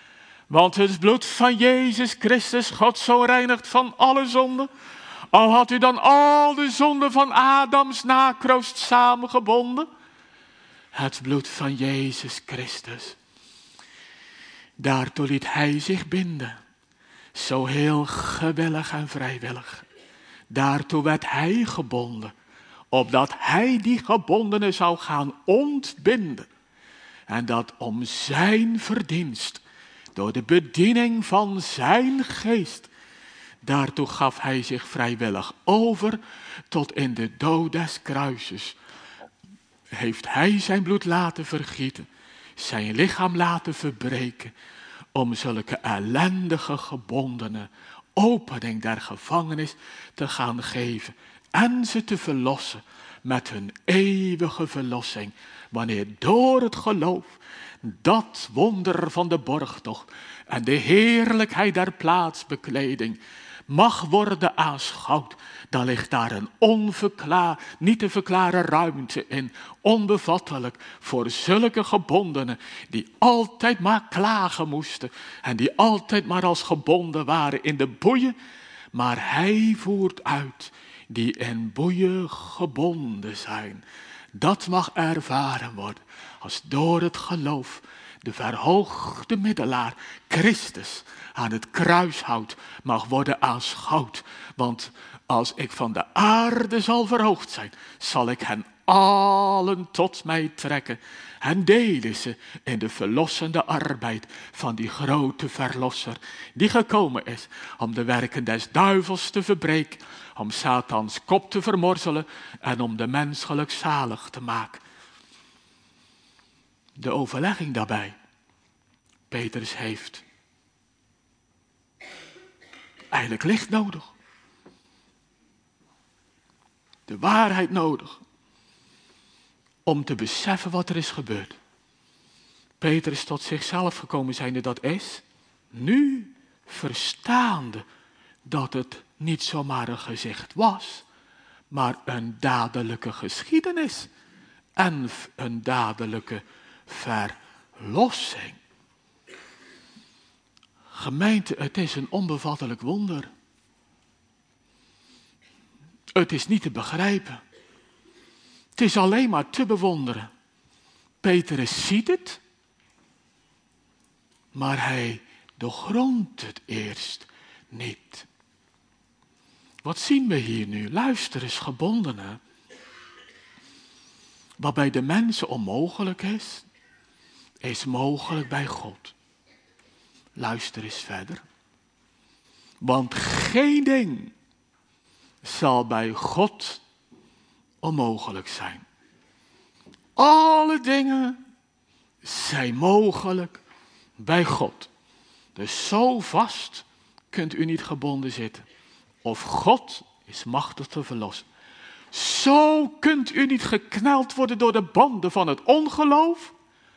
Want het bloed van Jezus Christus, God zo reinigt van alle zonden. Al had u dan al de zonden van Adams nakroost samengebonden. Het bloed van Jezus Christus. Daartoe liet hij zich binden. Zo heel gewillig en vrijwillig. Daartoe werd hij gebonden. Opdat hij die gebondenen zou gaan ontbinden. En dat om zijn verdienst. Door de bediening van zijn geest. Daartoe gaf hij zich vrijwillig over tot in de dood des kruises. Heeft hij zijn bloed laten vergieten, zijn lichaam laten verbreken, om zulke ellendige gebondenen opening der gevangenis te gaan geven en ze te verlossen met hun eeuwige verlossing, wanneer door het geloof dat wonder van de borgtocht en de heerlijkheid der plaatsbekleding mag worden aanschouwd, dan ligt daar een onverklaar, niet te verklaren ruimte in, onbevattelijk voor zulke gebondenen die altijd maar klagen moesten en die altijd maar als gebonden waren in de boeien, maar hij voert uit die in boeien gebonden zijn. Dat mag ervaren worden als door het geloof de verhoogde middelaar Christus aan het kruishout mag worden aanschouwd. Want als ik van de aarde zal verhoogd zijn, zal ik hen allen tot mij trekken en delen ze in de verlossende arbeid van die grote verlosser die gekomen is om de werken des duivels te verbreken, om Satans kop te vermorzelen en om de mens gelukzalig te maken. De overlegging daarbij, Petrus heeft eigenlijk licht nodig. De waarheid nodig. Om te beseffen wat er is gebeurd. Petrus tot zichzelf gekomen zijnde dat is. Nu verstaande dat het niet zomaar een gezicht was. Maar een dadelijke geschiedenis. En een dadelijke verlossing. Gemeente, het is een onbevattelijk wonder. Het is niet te begrijpen. Het is alleen maar te bewonderen. Petrus ziet het, maar hij doorgrondt het eerst niet. Wat zien we hier nu? Luister eens, gebondenen. Wat bij de mensen onmogelijk is, is mogelijk bij God. Luister eens verder. Want geen ding zal bij God onmogelijk zijn. Alle dingen zijn mogelijk bij God. Dus zo vast kunt u niet gebonden zitten. Of God is machtig te verlossen. Zo kunt u niet gekneld worden door de banden van het ongeloof.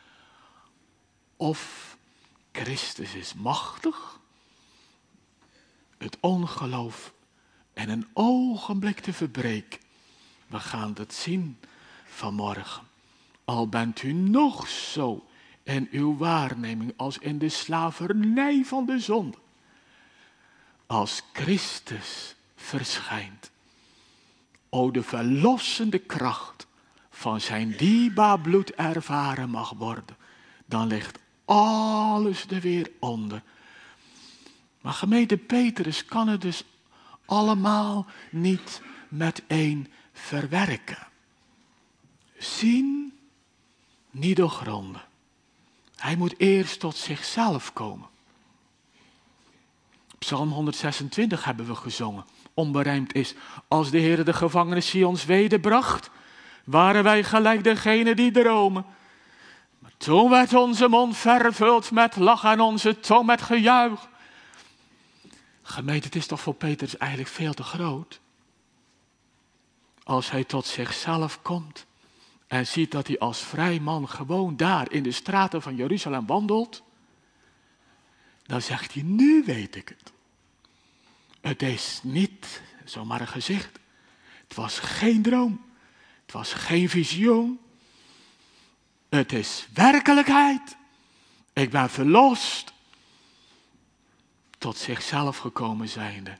Of Christus is machtig het ongeloof in een ogenblik te verbreken. We gaan het zien vanmorgen. Al bent u nog zo in uw waarneming als in de slavernij van de zonde. Als Christus verschijnt. O, de verlossende kracht van zijn dierbaar bloed ervaren mag worden. Dan ligt alles er weer onder. Maar gemeente Petrus kan het dus allemaal niet meteen verwerken. Zien, niet doorgronden. Hij moet eerst tot zichzelf komen. Psalm honderdzesentwintig hebben we gezongen. Onberijmd is, als de Heer de gevangenen Sions wederbracht, waren wij gelijk degene die dromen. Maar toen werd onze mond vervuld met lach en onze tong met gejuich. Gemeente, het is toch voor Petrus eigenlijk veel te groot. Als hij tot zichzelf komt en ziet dat hij als vrij man gewoon daar in de straten van Jeruzalem wandelt, dan zegt hij, nu weet ik het. Het is niet zomaar een gezicht. Het was geen droom. Het was geen visioen. Het is werkelijkheid. Ik ben verlost. tot zichzelf gekomen zijnde.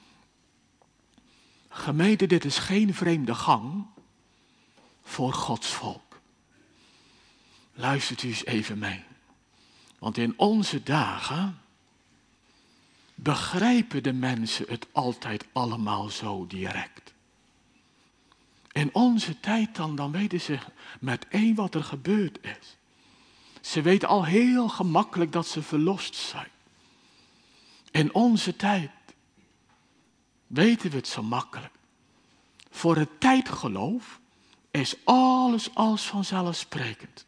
Gemeente, dit is geen vreemde gang voor Gods volk. Luistert u eens even mee. Want in onze dagen begrijpen de mensen het altijd allemaal zo direct. In onze tijd dan, dan weten ze meteen wat er gebeurd is. Ze weten al heel gemakkelijk dat ze verlost zijn. In onze tijd weten we het zo makkelijk. Voor het tijdgeloof is alles als vanzelfsprekend.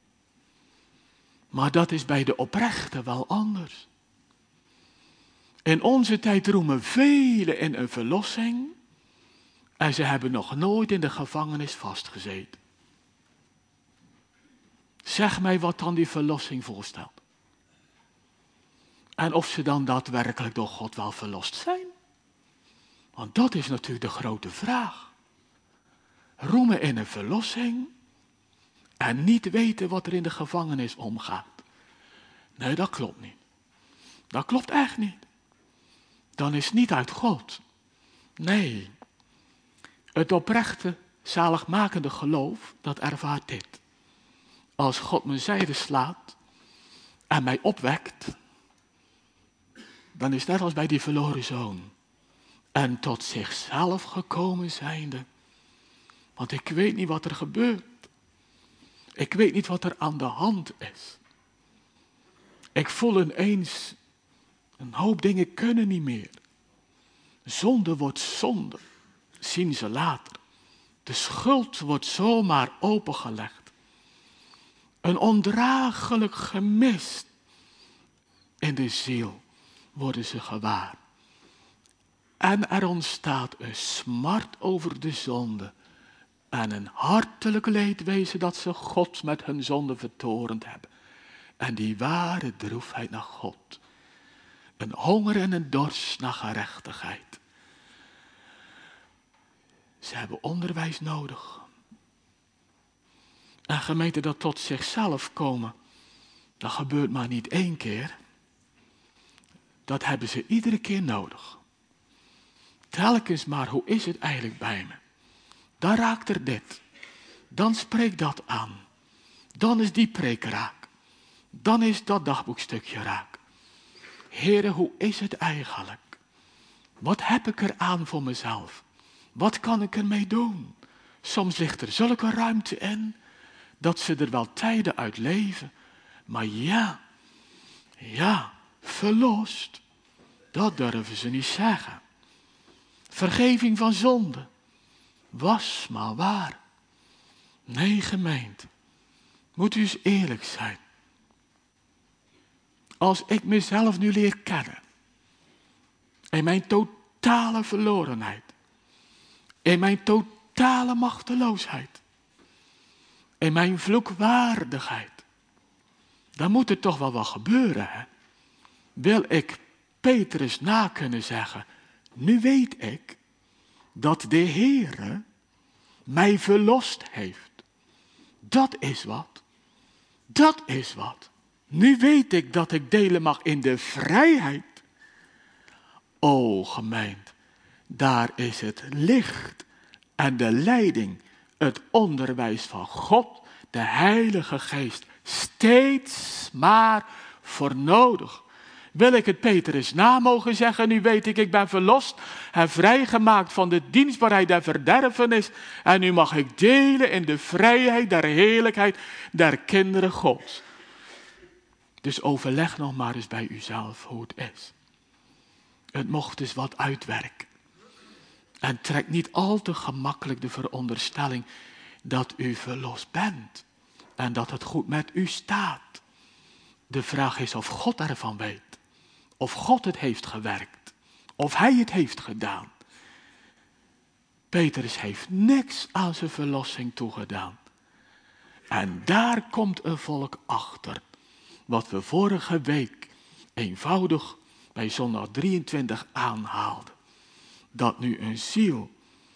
Maar dat is bij de oprechte wel anders. In onze tijd roemen velen in een verlossing en ze hebben nog nooit in de gevangenis vastgezeten. Zeg mij wat dan die verlossing voorstelt. En of ze dan daadwerkelijk door God wel verlost zijn. Want dat is natuurlijk de grote vraag. Roemen in een verlossing en niet weten wat er in de gevangenis omgaat. Nee, dat klopt niet. Dat klopt echt niet. Dan is het niet uit God. Nee. Het oprechte, zaligmakende geloof, dat ervaart dit. Als God mijn zijde slaat en mij opwekt, dan is het net als bij die verloren zoon. En tot zichzelf gekomen zijnde. Want ik weet niet wat er gebeurt. Ik weet niet wat er aan de hand is. Ik voel ineens, een hoop dingen kunnen niet meer. Zonde wordt zonde, zien ze later. De schuld wordt zomaar opengelegd. Een ondraaglijk gemis in de ziel worden ze gewaar. En er ontstaat een smart over de zonde. En een hartelijk leedwezen dat ze God met hun zonde vertorend hebben. En die ware droefheid naar God. Een honger en een dorst naar gerechtigheid. Ze hebben onderwijs nodig. En gemeenten dat tot zichzelf komen, dat gebeurt maar niet één keer. Dat hebben ze iedere keer nodig. Telkens maar, hoe is het eigenlijk bij me? Dan raakt er dit. Dan spreekt dat aan. Dan is die preek raak. Dan is dat dagboekstukje raak. Heere, hoe is het eigenlijk? Wat heb ik er aan voor mezelf? Wat kan ik ermee doen? Soms ligt er zulke ruimte in, dat ze er wel tijden uit leven. Maar ja, ja, verlost, dat durven ze niet zeggen. Vergeving van zonde, was maar waar. Nee, gemeente, moet u eens eerlijk zijn. Als ik mezelf nu leer kennen, in mijn totale verlorenheid, in mijn totale machteloosheid, in mijn vloekwaardigheid, dan moet er toch wel wat gebeuren, hè? Wil ik Petrus na kunnen zeggen, nu weet ik dat de Heere mij verlost heeft. Dat is wat. Dat is wat. Nu weet ik dat ik delen mag in de vrijheid. O gemeente, daar is het licht en de leiding, het onderwijs van God, de Heilige Geest, steeds maar voor nodig. Wil ik het Petrus na mogen zeggen, nu weet ik, ik ben verlost en vrijgemaakt van de dienstbaarheid der verderfenis. En nu mag ik delen in de vrijheid der heerlijkheid der kinderen Gods. Dus overleg nog maar eens bij uzelf hoe het is. Het mocht dus wat uitwerken. En trek niet al te gemakkelijk de veronderstelling dat u verlost bent. En dat het goed met u staat. De vraag is of God ervan weet. Of God het heeft gewerkt. Of hij het heeft gedaan. Petrus heeft niks aan zijn verlossing toegedaan. En daar komt een volk achter. Wat we vorige week eenvoudig bij zondag drieëntwintig aanhaalden. Dat nu een ziel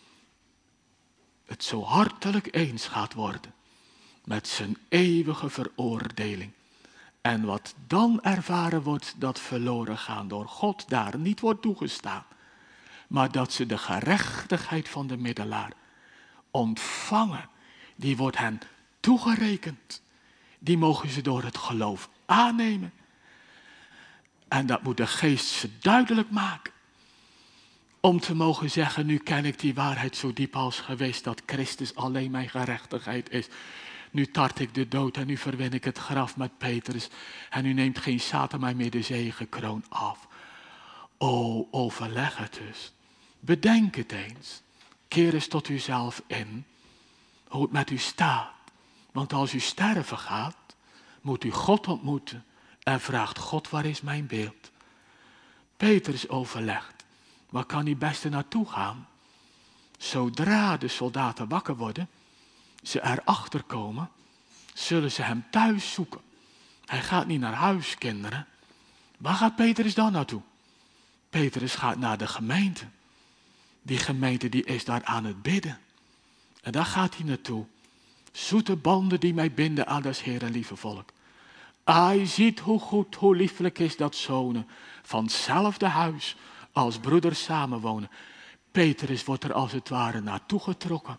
het zo hartelijk eens gaat worden met zijn eeuwige veroordeling En wat dan ervaren wordt, dat verloren gaan door God daar niet wordt toegestaan. Maar dat ze de gerechtigheid van de middelaar ontvangen. Die wordt hen toegerekend. Die mogen ze door het geloof aannemen. En dat moet de geest ze duidelijk maken. Om te mogen zeggen, nu ken ik die waarheid zo diep als geweest, dat Christus alleen mijn gerechtigheid is. Nu tart ik de dood en nu verwin ik het graf met Petrus. En nu neemt geen Satan mij meer de zegekroon af. O, overleg het dus. Bedenk het eens. Keer eens tot uzelf in. Hoe het met u staat. Want als u sterven gaat, moet u God ontmoeten. En vraagt God, waar is mijn beeld? Petrus overlegt. Waar kan hij beste naartoe gaan? Zodra de soldaten wakker worden, ze erachter komen, zullen ze hem thuis zoeken. Hij gaat niet naar huis, kinderen. Waar gaat Petrus dan naartoe? Petrus gaat naar de gemeente. Die gemeente die is daar aan het bidden. En daar gaat hij naartoe. Zoete banden die mij binden aan des Heeren lieve volk. Hij ziet hoe goed, hoe lieflijk is dat zonen van hetzelfde huis als broeders samenwonen. Petrus wordt er als het ware naartoe getrokken.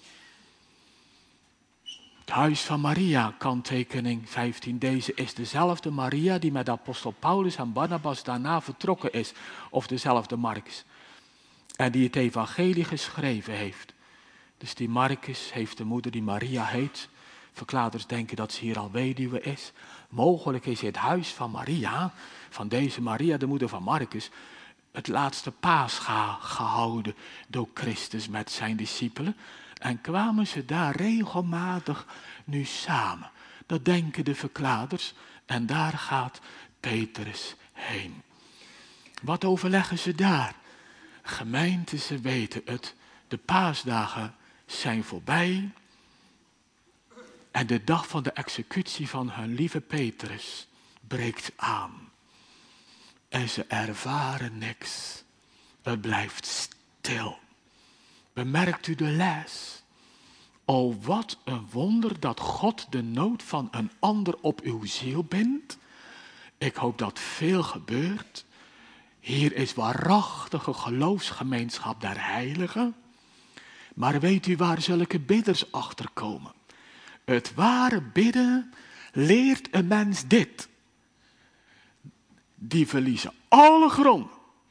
Het huis van Maria, kanttekening vijftien. Deze is dezelfde Maria die met apostel Paulus en Barnabas daarna vertrokken is. Of dezelfde Marcus. En die het evangelie geschreven heeft. Dus die Marcus heeft de moeder die Maria heet. Verklaarders denken dat ze hier al weduwe is. Mogelijk is het huis van Maria, van deze Maria, de moeder van Marcus, het laatste paascha gehouden door Christus met zijn discipelen. En kwamen ze daar regelmatig nu samen. Dat denken de verklaarders. En daar gaat Petrus heen. Wat overleggen ze daar? Gemeente, ze weten het. De paasdagen zijn voorbij. En de dag van de executie van hun lieve Petrus breekt aan. En ze ervaren niks. Het blijft stil. Bemerkt u de les? O, wat een wonder dat God de nood van een ander op uw ziel bindt. Ik hoop dat veel gebeurt. Hier is waarachtige geloofsgemeenschap der heiligen. Maar weet u waar zulke bidders achterkomen? Het ware bidden leert een mens dit. Die verliezen alle grond.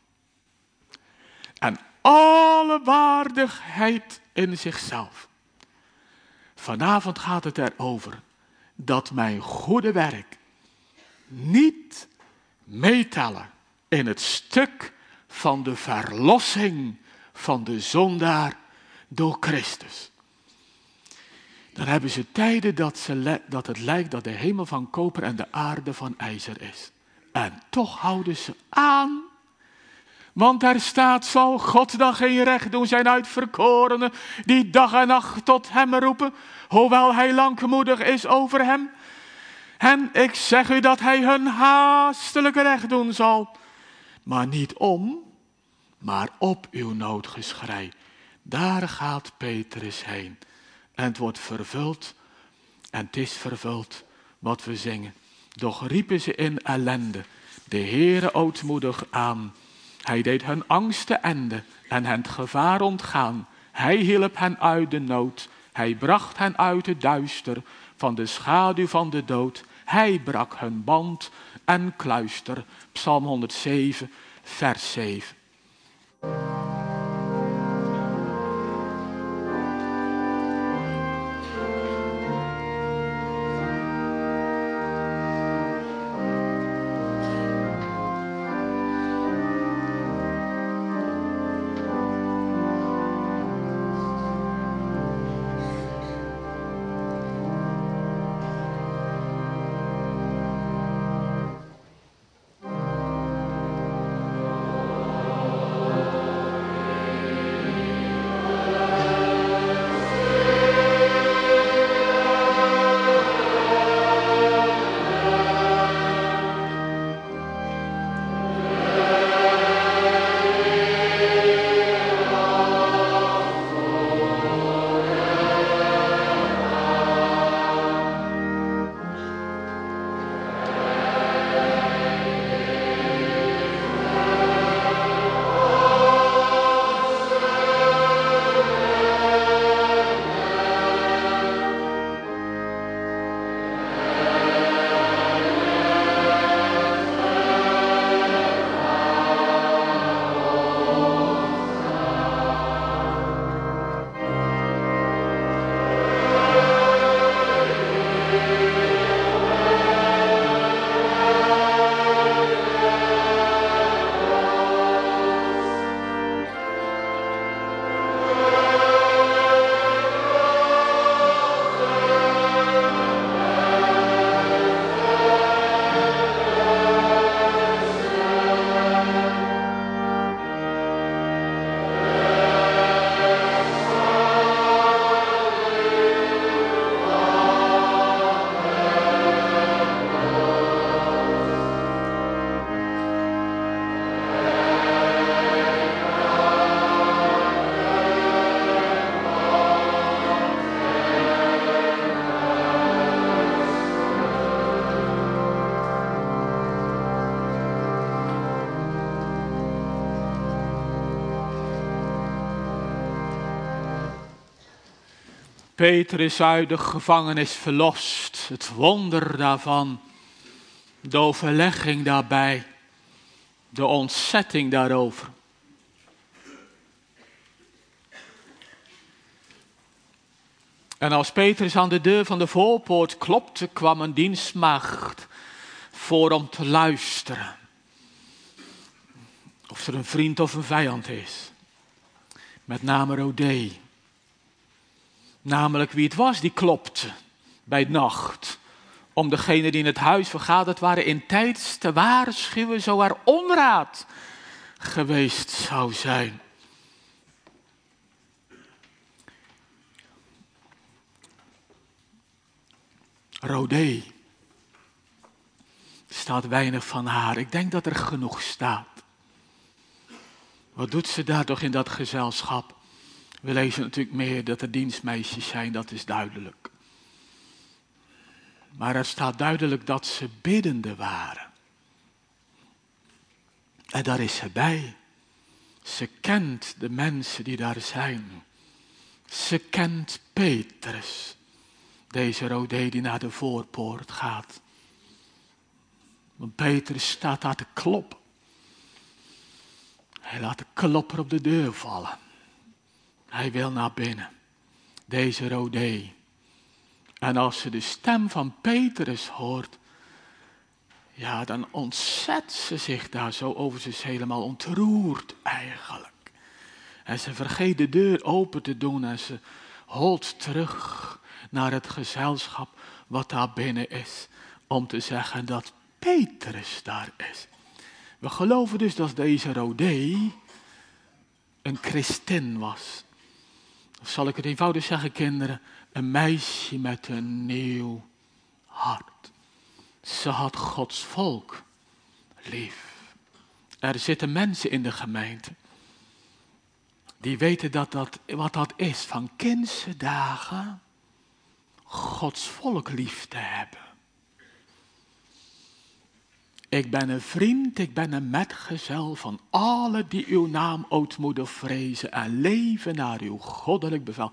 En alle waardigheid in zichzelf. Vanavond gaat het erover dat mijn goede werk niet meetellen in het stuk van de verlossing van de zondaar door Christus. Dan hebben ze tijden dat, ze, dat het lijkt dat de hemel van koper en de aarde van ijzer is. En toch houden ze aan. Want er staat, zal God dan geen recht doen zijn uitverkorenen, die dag en nacht tot hem roepen, hoewel hij langmoedig is over hem. En ik zeg u dat hij hun haastelijk recht doen zal. Maar niet om, maar op uw noodgeschrei. Daar gaat Petrus heen. En het wordt vervuld, en het is vervuld wat we zingen. Doch riepen ze in ellende, de Heere ootmoedig aan. Hij deed hun angst te ende en hen het gevaar ontgaan. Hij hielp hen uit de nood. Hij bracht hen uit het duister van de schaduw van de dood. Hij brak hun band en kluister. Psalm honderdzeven, vers zeven. Petrus uit de gevangenis verlost. Het wonder daarvan. De overlegging daarbij. De ontzetting daarover. En als Petrus aan de deur van de voorpoort klopte, kwam een dienstmaagd voor om te luisteren. Of er een vriend of een vijand is. Met name Rode. Namelijk wie het was die klopte bij nacht. Om degene die in het huis vergaderd waren in tijds te waarschuwen, zo er onraad geweest zou zijn. Rode. Er staat weinig van haar. Ik denk dat er genoeg staat. Wat doet ze daar toch in dat gezelschap? We lezen natuurlijk meer dat er dienstmeisjes zijn, dat is duidelijk. Maar er staat duidelijk dat ze biddende waren. En daar is ze bij. Ze kent de mensen die daar zijn. Ze kent Petrus. Deze Rode die naar de voorpoort gaat. Want Petrus staat daar te kloppen. Hij laat de klopper op de deur vallen. Hij wil naar binnen. Deze Rode. En als ze de stem van Petrus hoort. Ja, dan ontzet ze zich daar zo over. Ze is helemaal ontroerd eigenlijk. En ze vergeet de deur open te doen. En ze holt terug naar het gezelschap wat daar binnen is. Om te zeggen dat Petrus daar is. We geloven dus dat deze Rode een christin was. Of zal ik het eenvoudig zeggen, kinderen? Een meisje met een nieuw hart. Ze had Gods volk lief. Er zitten mensen in de gemeente. Die weten dat dat, wat dat is van kindse dagen. Gods volk lief te hebben. Ik ben een vriend, ik ben een metgezel van alle die uw naam ootmoedig vrezen en leven naar uw goddelijk bevel.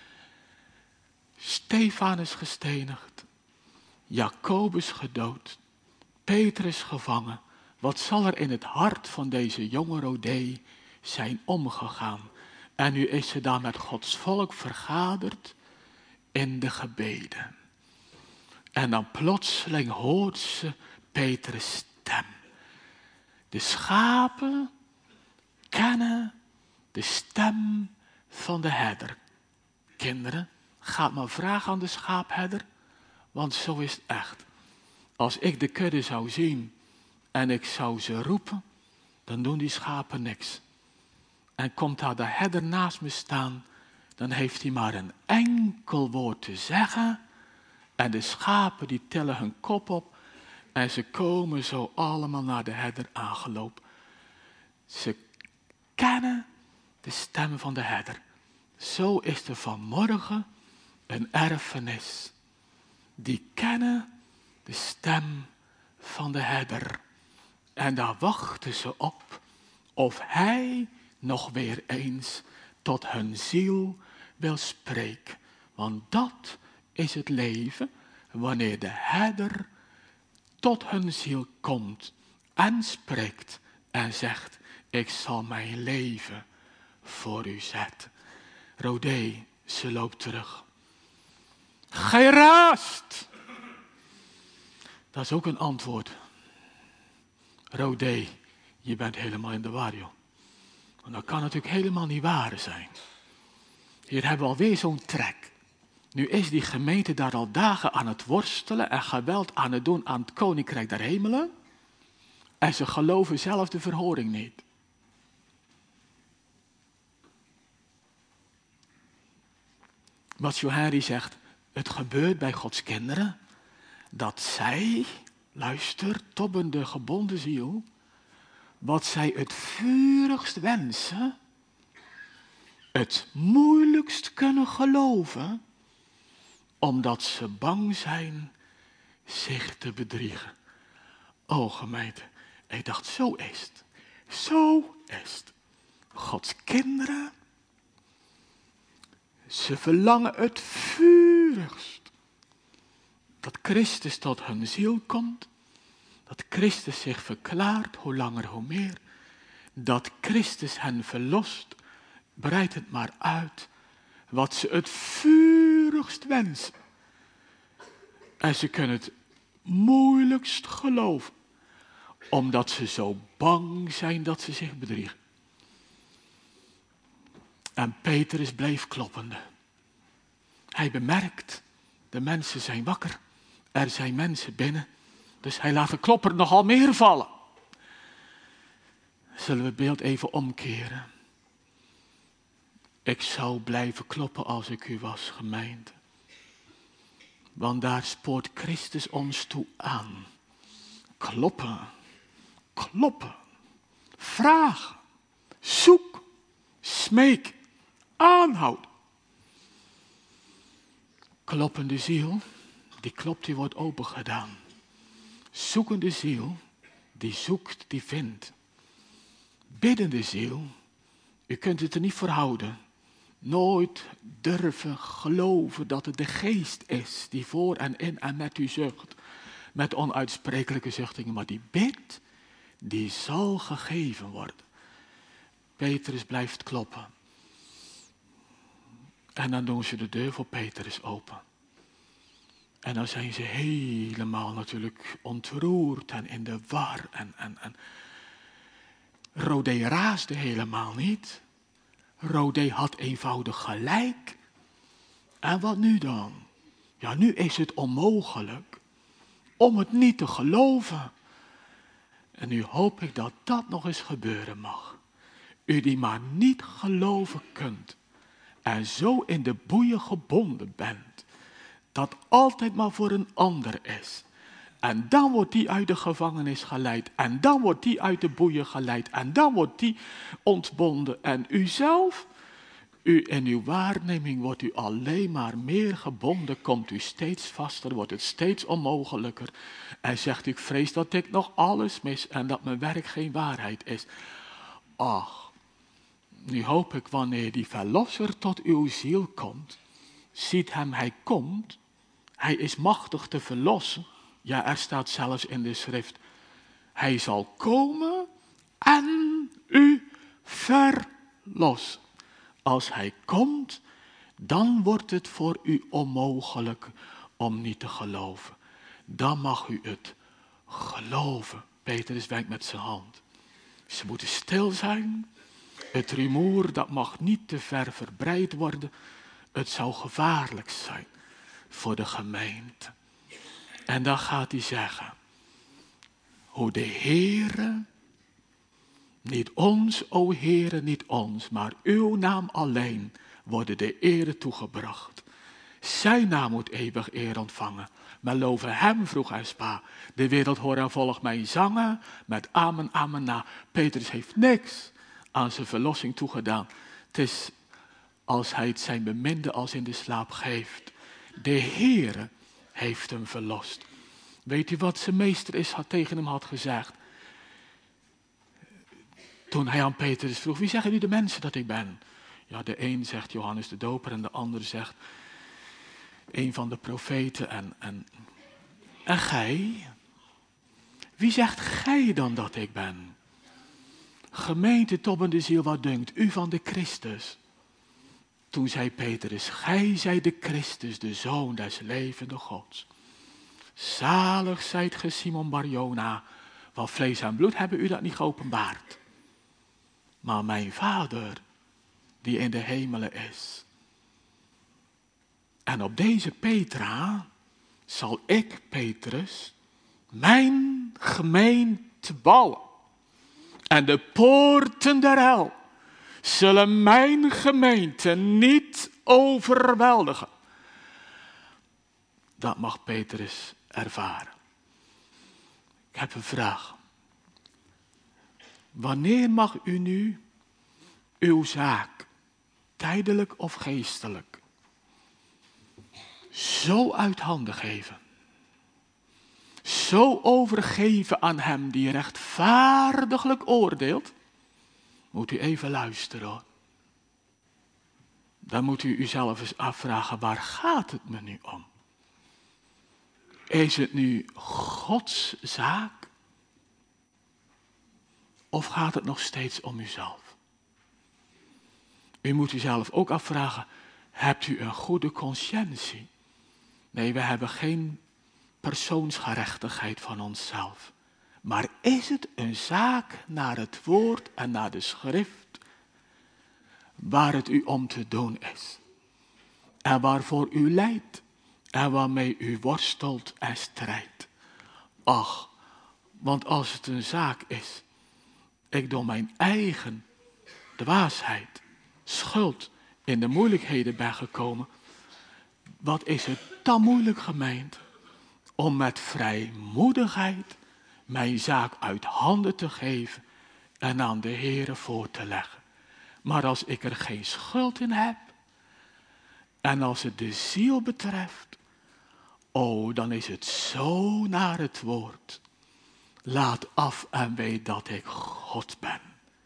Stefanus gestenigd, Jacobus gedood, Petrus gevangen. Wat zal er in het hart van deze jonge Rode zijn omgegaan? En nu is ze daar met Gods volk vergaderd in de gebeden. En dan plotseling hoort ze Petrus' stem. De schapen kennen de stem van de herder. Kinderen, ga maar vragen aan de schaapherder, want zo is het echt. Als ik de kudde zou zien en ik zou ze roepen, dan doen die schapen niks. En komt daar de herder naast me staan, dan heeft hij maar een enkel woord te zeggen. En de schapen die tillen hun kop op en ze komen zo allemaal naar de herder aangelopen. Ze kennen de stem van de herder. Zo is er vanmorgen een erfenis. Die kennen de stem van de herder. En daar wachten ze op of hij nog weer eens tot hun ziel wil spreken. Want dat is het leven wanneer de herder tot hun ziel komt en spreekt en zegt, ik zal mijn leven voor u zetten. Rode, ze loopt terug. Gij raast! Dat is ook een antwoord. Rode, je bent helemaal in de war, joh. Want dat kan natuurlijk helemaal niet waar zijn. Hier hebben we alweer zo'n trek. Nu is die gemeente daar al dagen aan het worstelen en geweld aan het doen aan het koninkrijk der hemelen. En ze geloven zelf de verhoring niet. Wat Johari zegt, het gebeurt bij Gods kinderen dat zij, luister, tobbende gebonden ziel, wat zij het vurigst wensen, het moeilijkst kunnen geloven, omdat ze bang zijn zich te bedriegen. O gemeente, ik dacht, zo is het. Zo is het. Gods kinderen Ze verlangen het vurigst dat Christus tot hun ziel komt. Dat Christus zich verklaart, hoe langer hoe meer. Dat Christus hen verlost. Breid het maar uit. Wat ze het vurigst wensen. En ze kunnen het moeilijkst geloven. Omdat ze zo bang zijn dat ze zich bedriegen. En Petrus bleef kloppende. Hij bemerkt, de mensen zijn wakker. Er zijn mensen binnen. Dus hij laat de klopper nogal meer vallen. Zullen we het beeld even omkeren? Ik zou blijven kloppen als ik u was, gemeente. Want daar spoort Christus ons toe aan. Kloppen, kloppen, vragen, zoek, smeek, aanhouden. Kloppende ziel, die klopt, die wordt opengedaan. Zoekende ziel, die zoekt, die vindt. Biddende ziel, u kunt het er niet voor houden. Nooit durven geloven dat het de geest is die voor en in en met u zucht. Met onuitsprekelijke zuchtingen, maar die bidt, die zal gegeven worden. Petrus blijft kloppen. En dan doen ze de deur voor Petrus open. En dan zijn ze helemaal natuurlijk ontroerd en in de war. En, en, en. Rodé raasde helemaal niet. Rodé had eenvoudig gelijk. En wat nu dan? Ja, nu is het onmogelijk om het niet te geloven. En nu hoop ik dat dat nog eens gebeuren mag. U die maar niet geloven kunt. En zo in de boeien gebonden bent. Dat altijd maar voor een ander is. En dan wordt die uit de gevangenis geleid. En dan wordt die uit de boeien geleid. En dan wordt die ontbonden. En u zelf, u in uw waarneming wordt u alleen maar meer gebonden. Komt u steeds vaster, wordt het steeds onmogelijker. En zegt u, ik vrees dat ik nog alles mis. En dat mijn werk geen waarheid is. Ach, nu hoop ik wanneer die verlosser tot uw ziel komt. Ziet hem, hij komt. Hij is machtig te verlossen. Ja, er staat zelfs in de schrift. Hij zal komen en u verlossen. Als hij komt, dan wordt het voor u onmogelijk om niet te geloven. Dan mag u het geloven. Petrus wenkt met zijn hand. Ze moeten stil zijn. Het rumoer, dat mag niet te ver verbreid worden. Het zou gevaarlijk zijn voor de gemeente. En dan gaat hij zeggen, hoe de Heere, niet ons, o Heere, niet ons, maar uw naam alleen, worden de ere toegebracht. Zijn naam moet eeuwig eer ontvangen. Maar loven hem, vroeg hij spa. De wereld hoort en volgt mijn zangen, met amen, amen na. Petrus heeft niks aan zijn verlossing toegedaan. Het is als hij het zijn beminde als in de slaap geeft. De Heere heeft hem verlost. Weet u wat zijn meester is, had tegen hem had gezegd? Toen hij aan Petrus vroeg, wie zeggen nu de mensen dat ik ben? Ja, de een zegt Johannes de Doper en de ander zegt een van de profeten. En, en, en gij? Wie zegt gij dan dat ik ben? Gemeente tobbende ziel, wat dunkt u van de Christus? Toen zei Petrus, gij zijt de Christus, de Zoon des levende Gods. Zalig zijt ge, Simon Barjona, want vlees en bloed hebben u dat niet geopenbaard. Maar mijn Vader, die in de hemelen is. En op deze Petra zal ik, Petrus, mijn gemeente bouwen. En de poorten der hel zullen mijn gemeente niet overweldigen. Dat mag Petrus ervaren. Ik heb een vraag. Wanneer mag u nu uw zaak, tijdelijk of geestelijk, zo uit handen geven? Zo overgeven aan hem die rechtvaardiglijk oordeelt? Moet u even luisteren hoor. Dan moet u uzelf eens afvragen, waar gaat het me nu om? Is het nu Gods zaak? Of gaat het nog steeds om uzelf? U moet uzelf ook afvragen, hebt u een goede consciëntie? Nee, we hebben geen persoonsgerechtigheid van onszelf. Maar is het een zaak naar het woord en naar de schrift, waar het u om te doen is? En waarvoor u lijdt en waarmee u worstelt en strijdt? Ach, want als het een zaak is, ik door mijn eigen dwaasheid, schuld in de moeilijkheden ben gekomen, wat is het dan moeilijk gemeend om met vrijmoedigheid mijn zaak uit handen te geven en aan de Heere voor te leggen. Maar als ik er geen schuld in heb en als het de ziel betreft, oh, dan is het zo naar het woord. Laat af en weet dat ik God ben.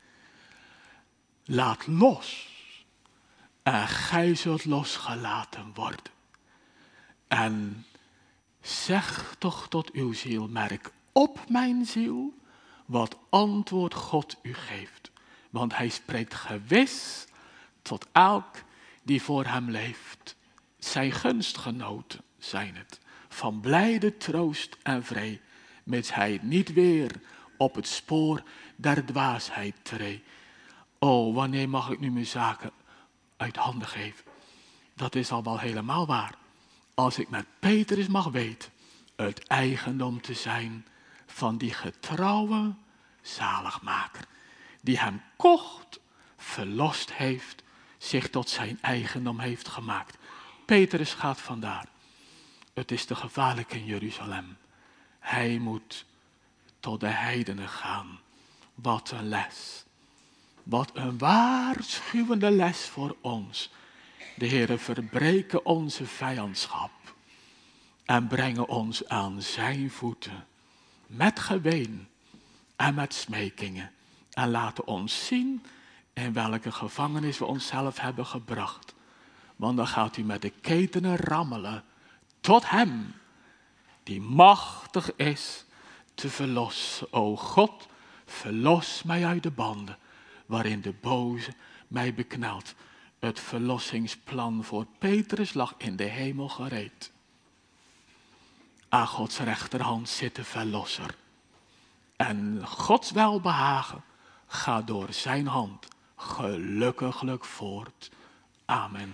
Laat los en gij zult losgelaten worden. En zeg toch tot uw ziel, merk op mijn ziel, wat antwoord God u geeft. Want hij spreekt gewis tot elk die voor hem leeft. Zijn gunstgenoten zijn het, van blijde troost en vree, mits hij niet weer op het spoor der dwaasheid tree. Oh, wanneer mag ik nu mijn zaken uit handen geven? Dat is al wel helemaal waar. Als ik met Petrus mag weten, het eigendom te zijn van die getrouwe zaligmaker, die hem kocht, verlost heeft, zich tot zijn eigendom heeft gemaakt. Petrus gaat vandaar. Het is te gevaarlijk in Jeruzalem. Hij moet tot de heidenen gaan. Wat een les. Wat een waarschuwende les voor ons. De Heere verbreken onze vijandschap en brengen ons aan zijn voeten met geween en met smekingen en laten ons zien in welke gevangenis we onszelf hebben gebracht. Want dan gaat u met de ketenen rammelen tot hem die machtig is te verlossen. O God, verlos mij uit de banden waarin de boze mij beknelt. Het verlossingsplan voor Petrus lag in de hemel gereed. Aan Gods rechterhand zit de verlosser. En Gods welbehagen gaat door zijn hand gelukkiglijk voort. Amen.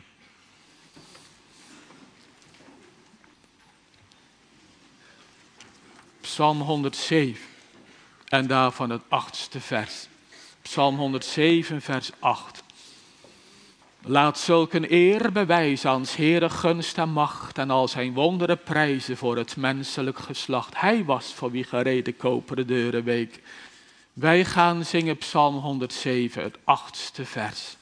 Psalm honderdzeven en daarvan het achtste vers. Psalm honderdzeven vers acht. Laat zulke eer bewijzen aan 's Heere gunst en macht en al zijn wonderen prijzen voor het menselijk geslacht. Hij was voor wie gereden koperen deuren week. Wij gaan zingen Psalm honderdzeven, het achtste vers.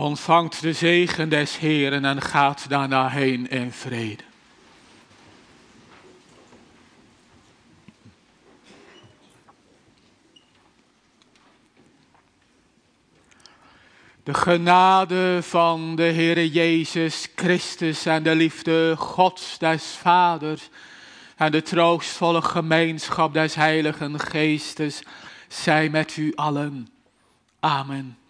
Ontvangt de zegen des Heeren en gaat daarna heen in vrede. De genade van de Heere Jezus Christus en de liefde Gods des Vaders en de troostvolle gemeenschap des Heiligen Geestes zij met u allen. Amen.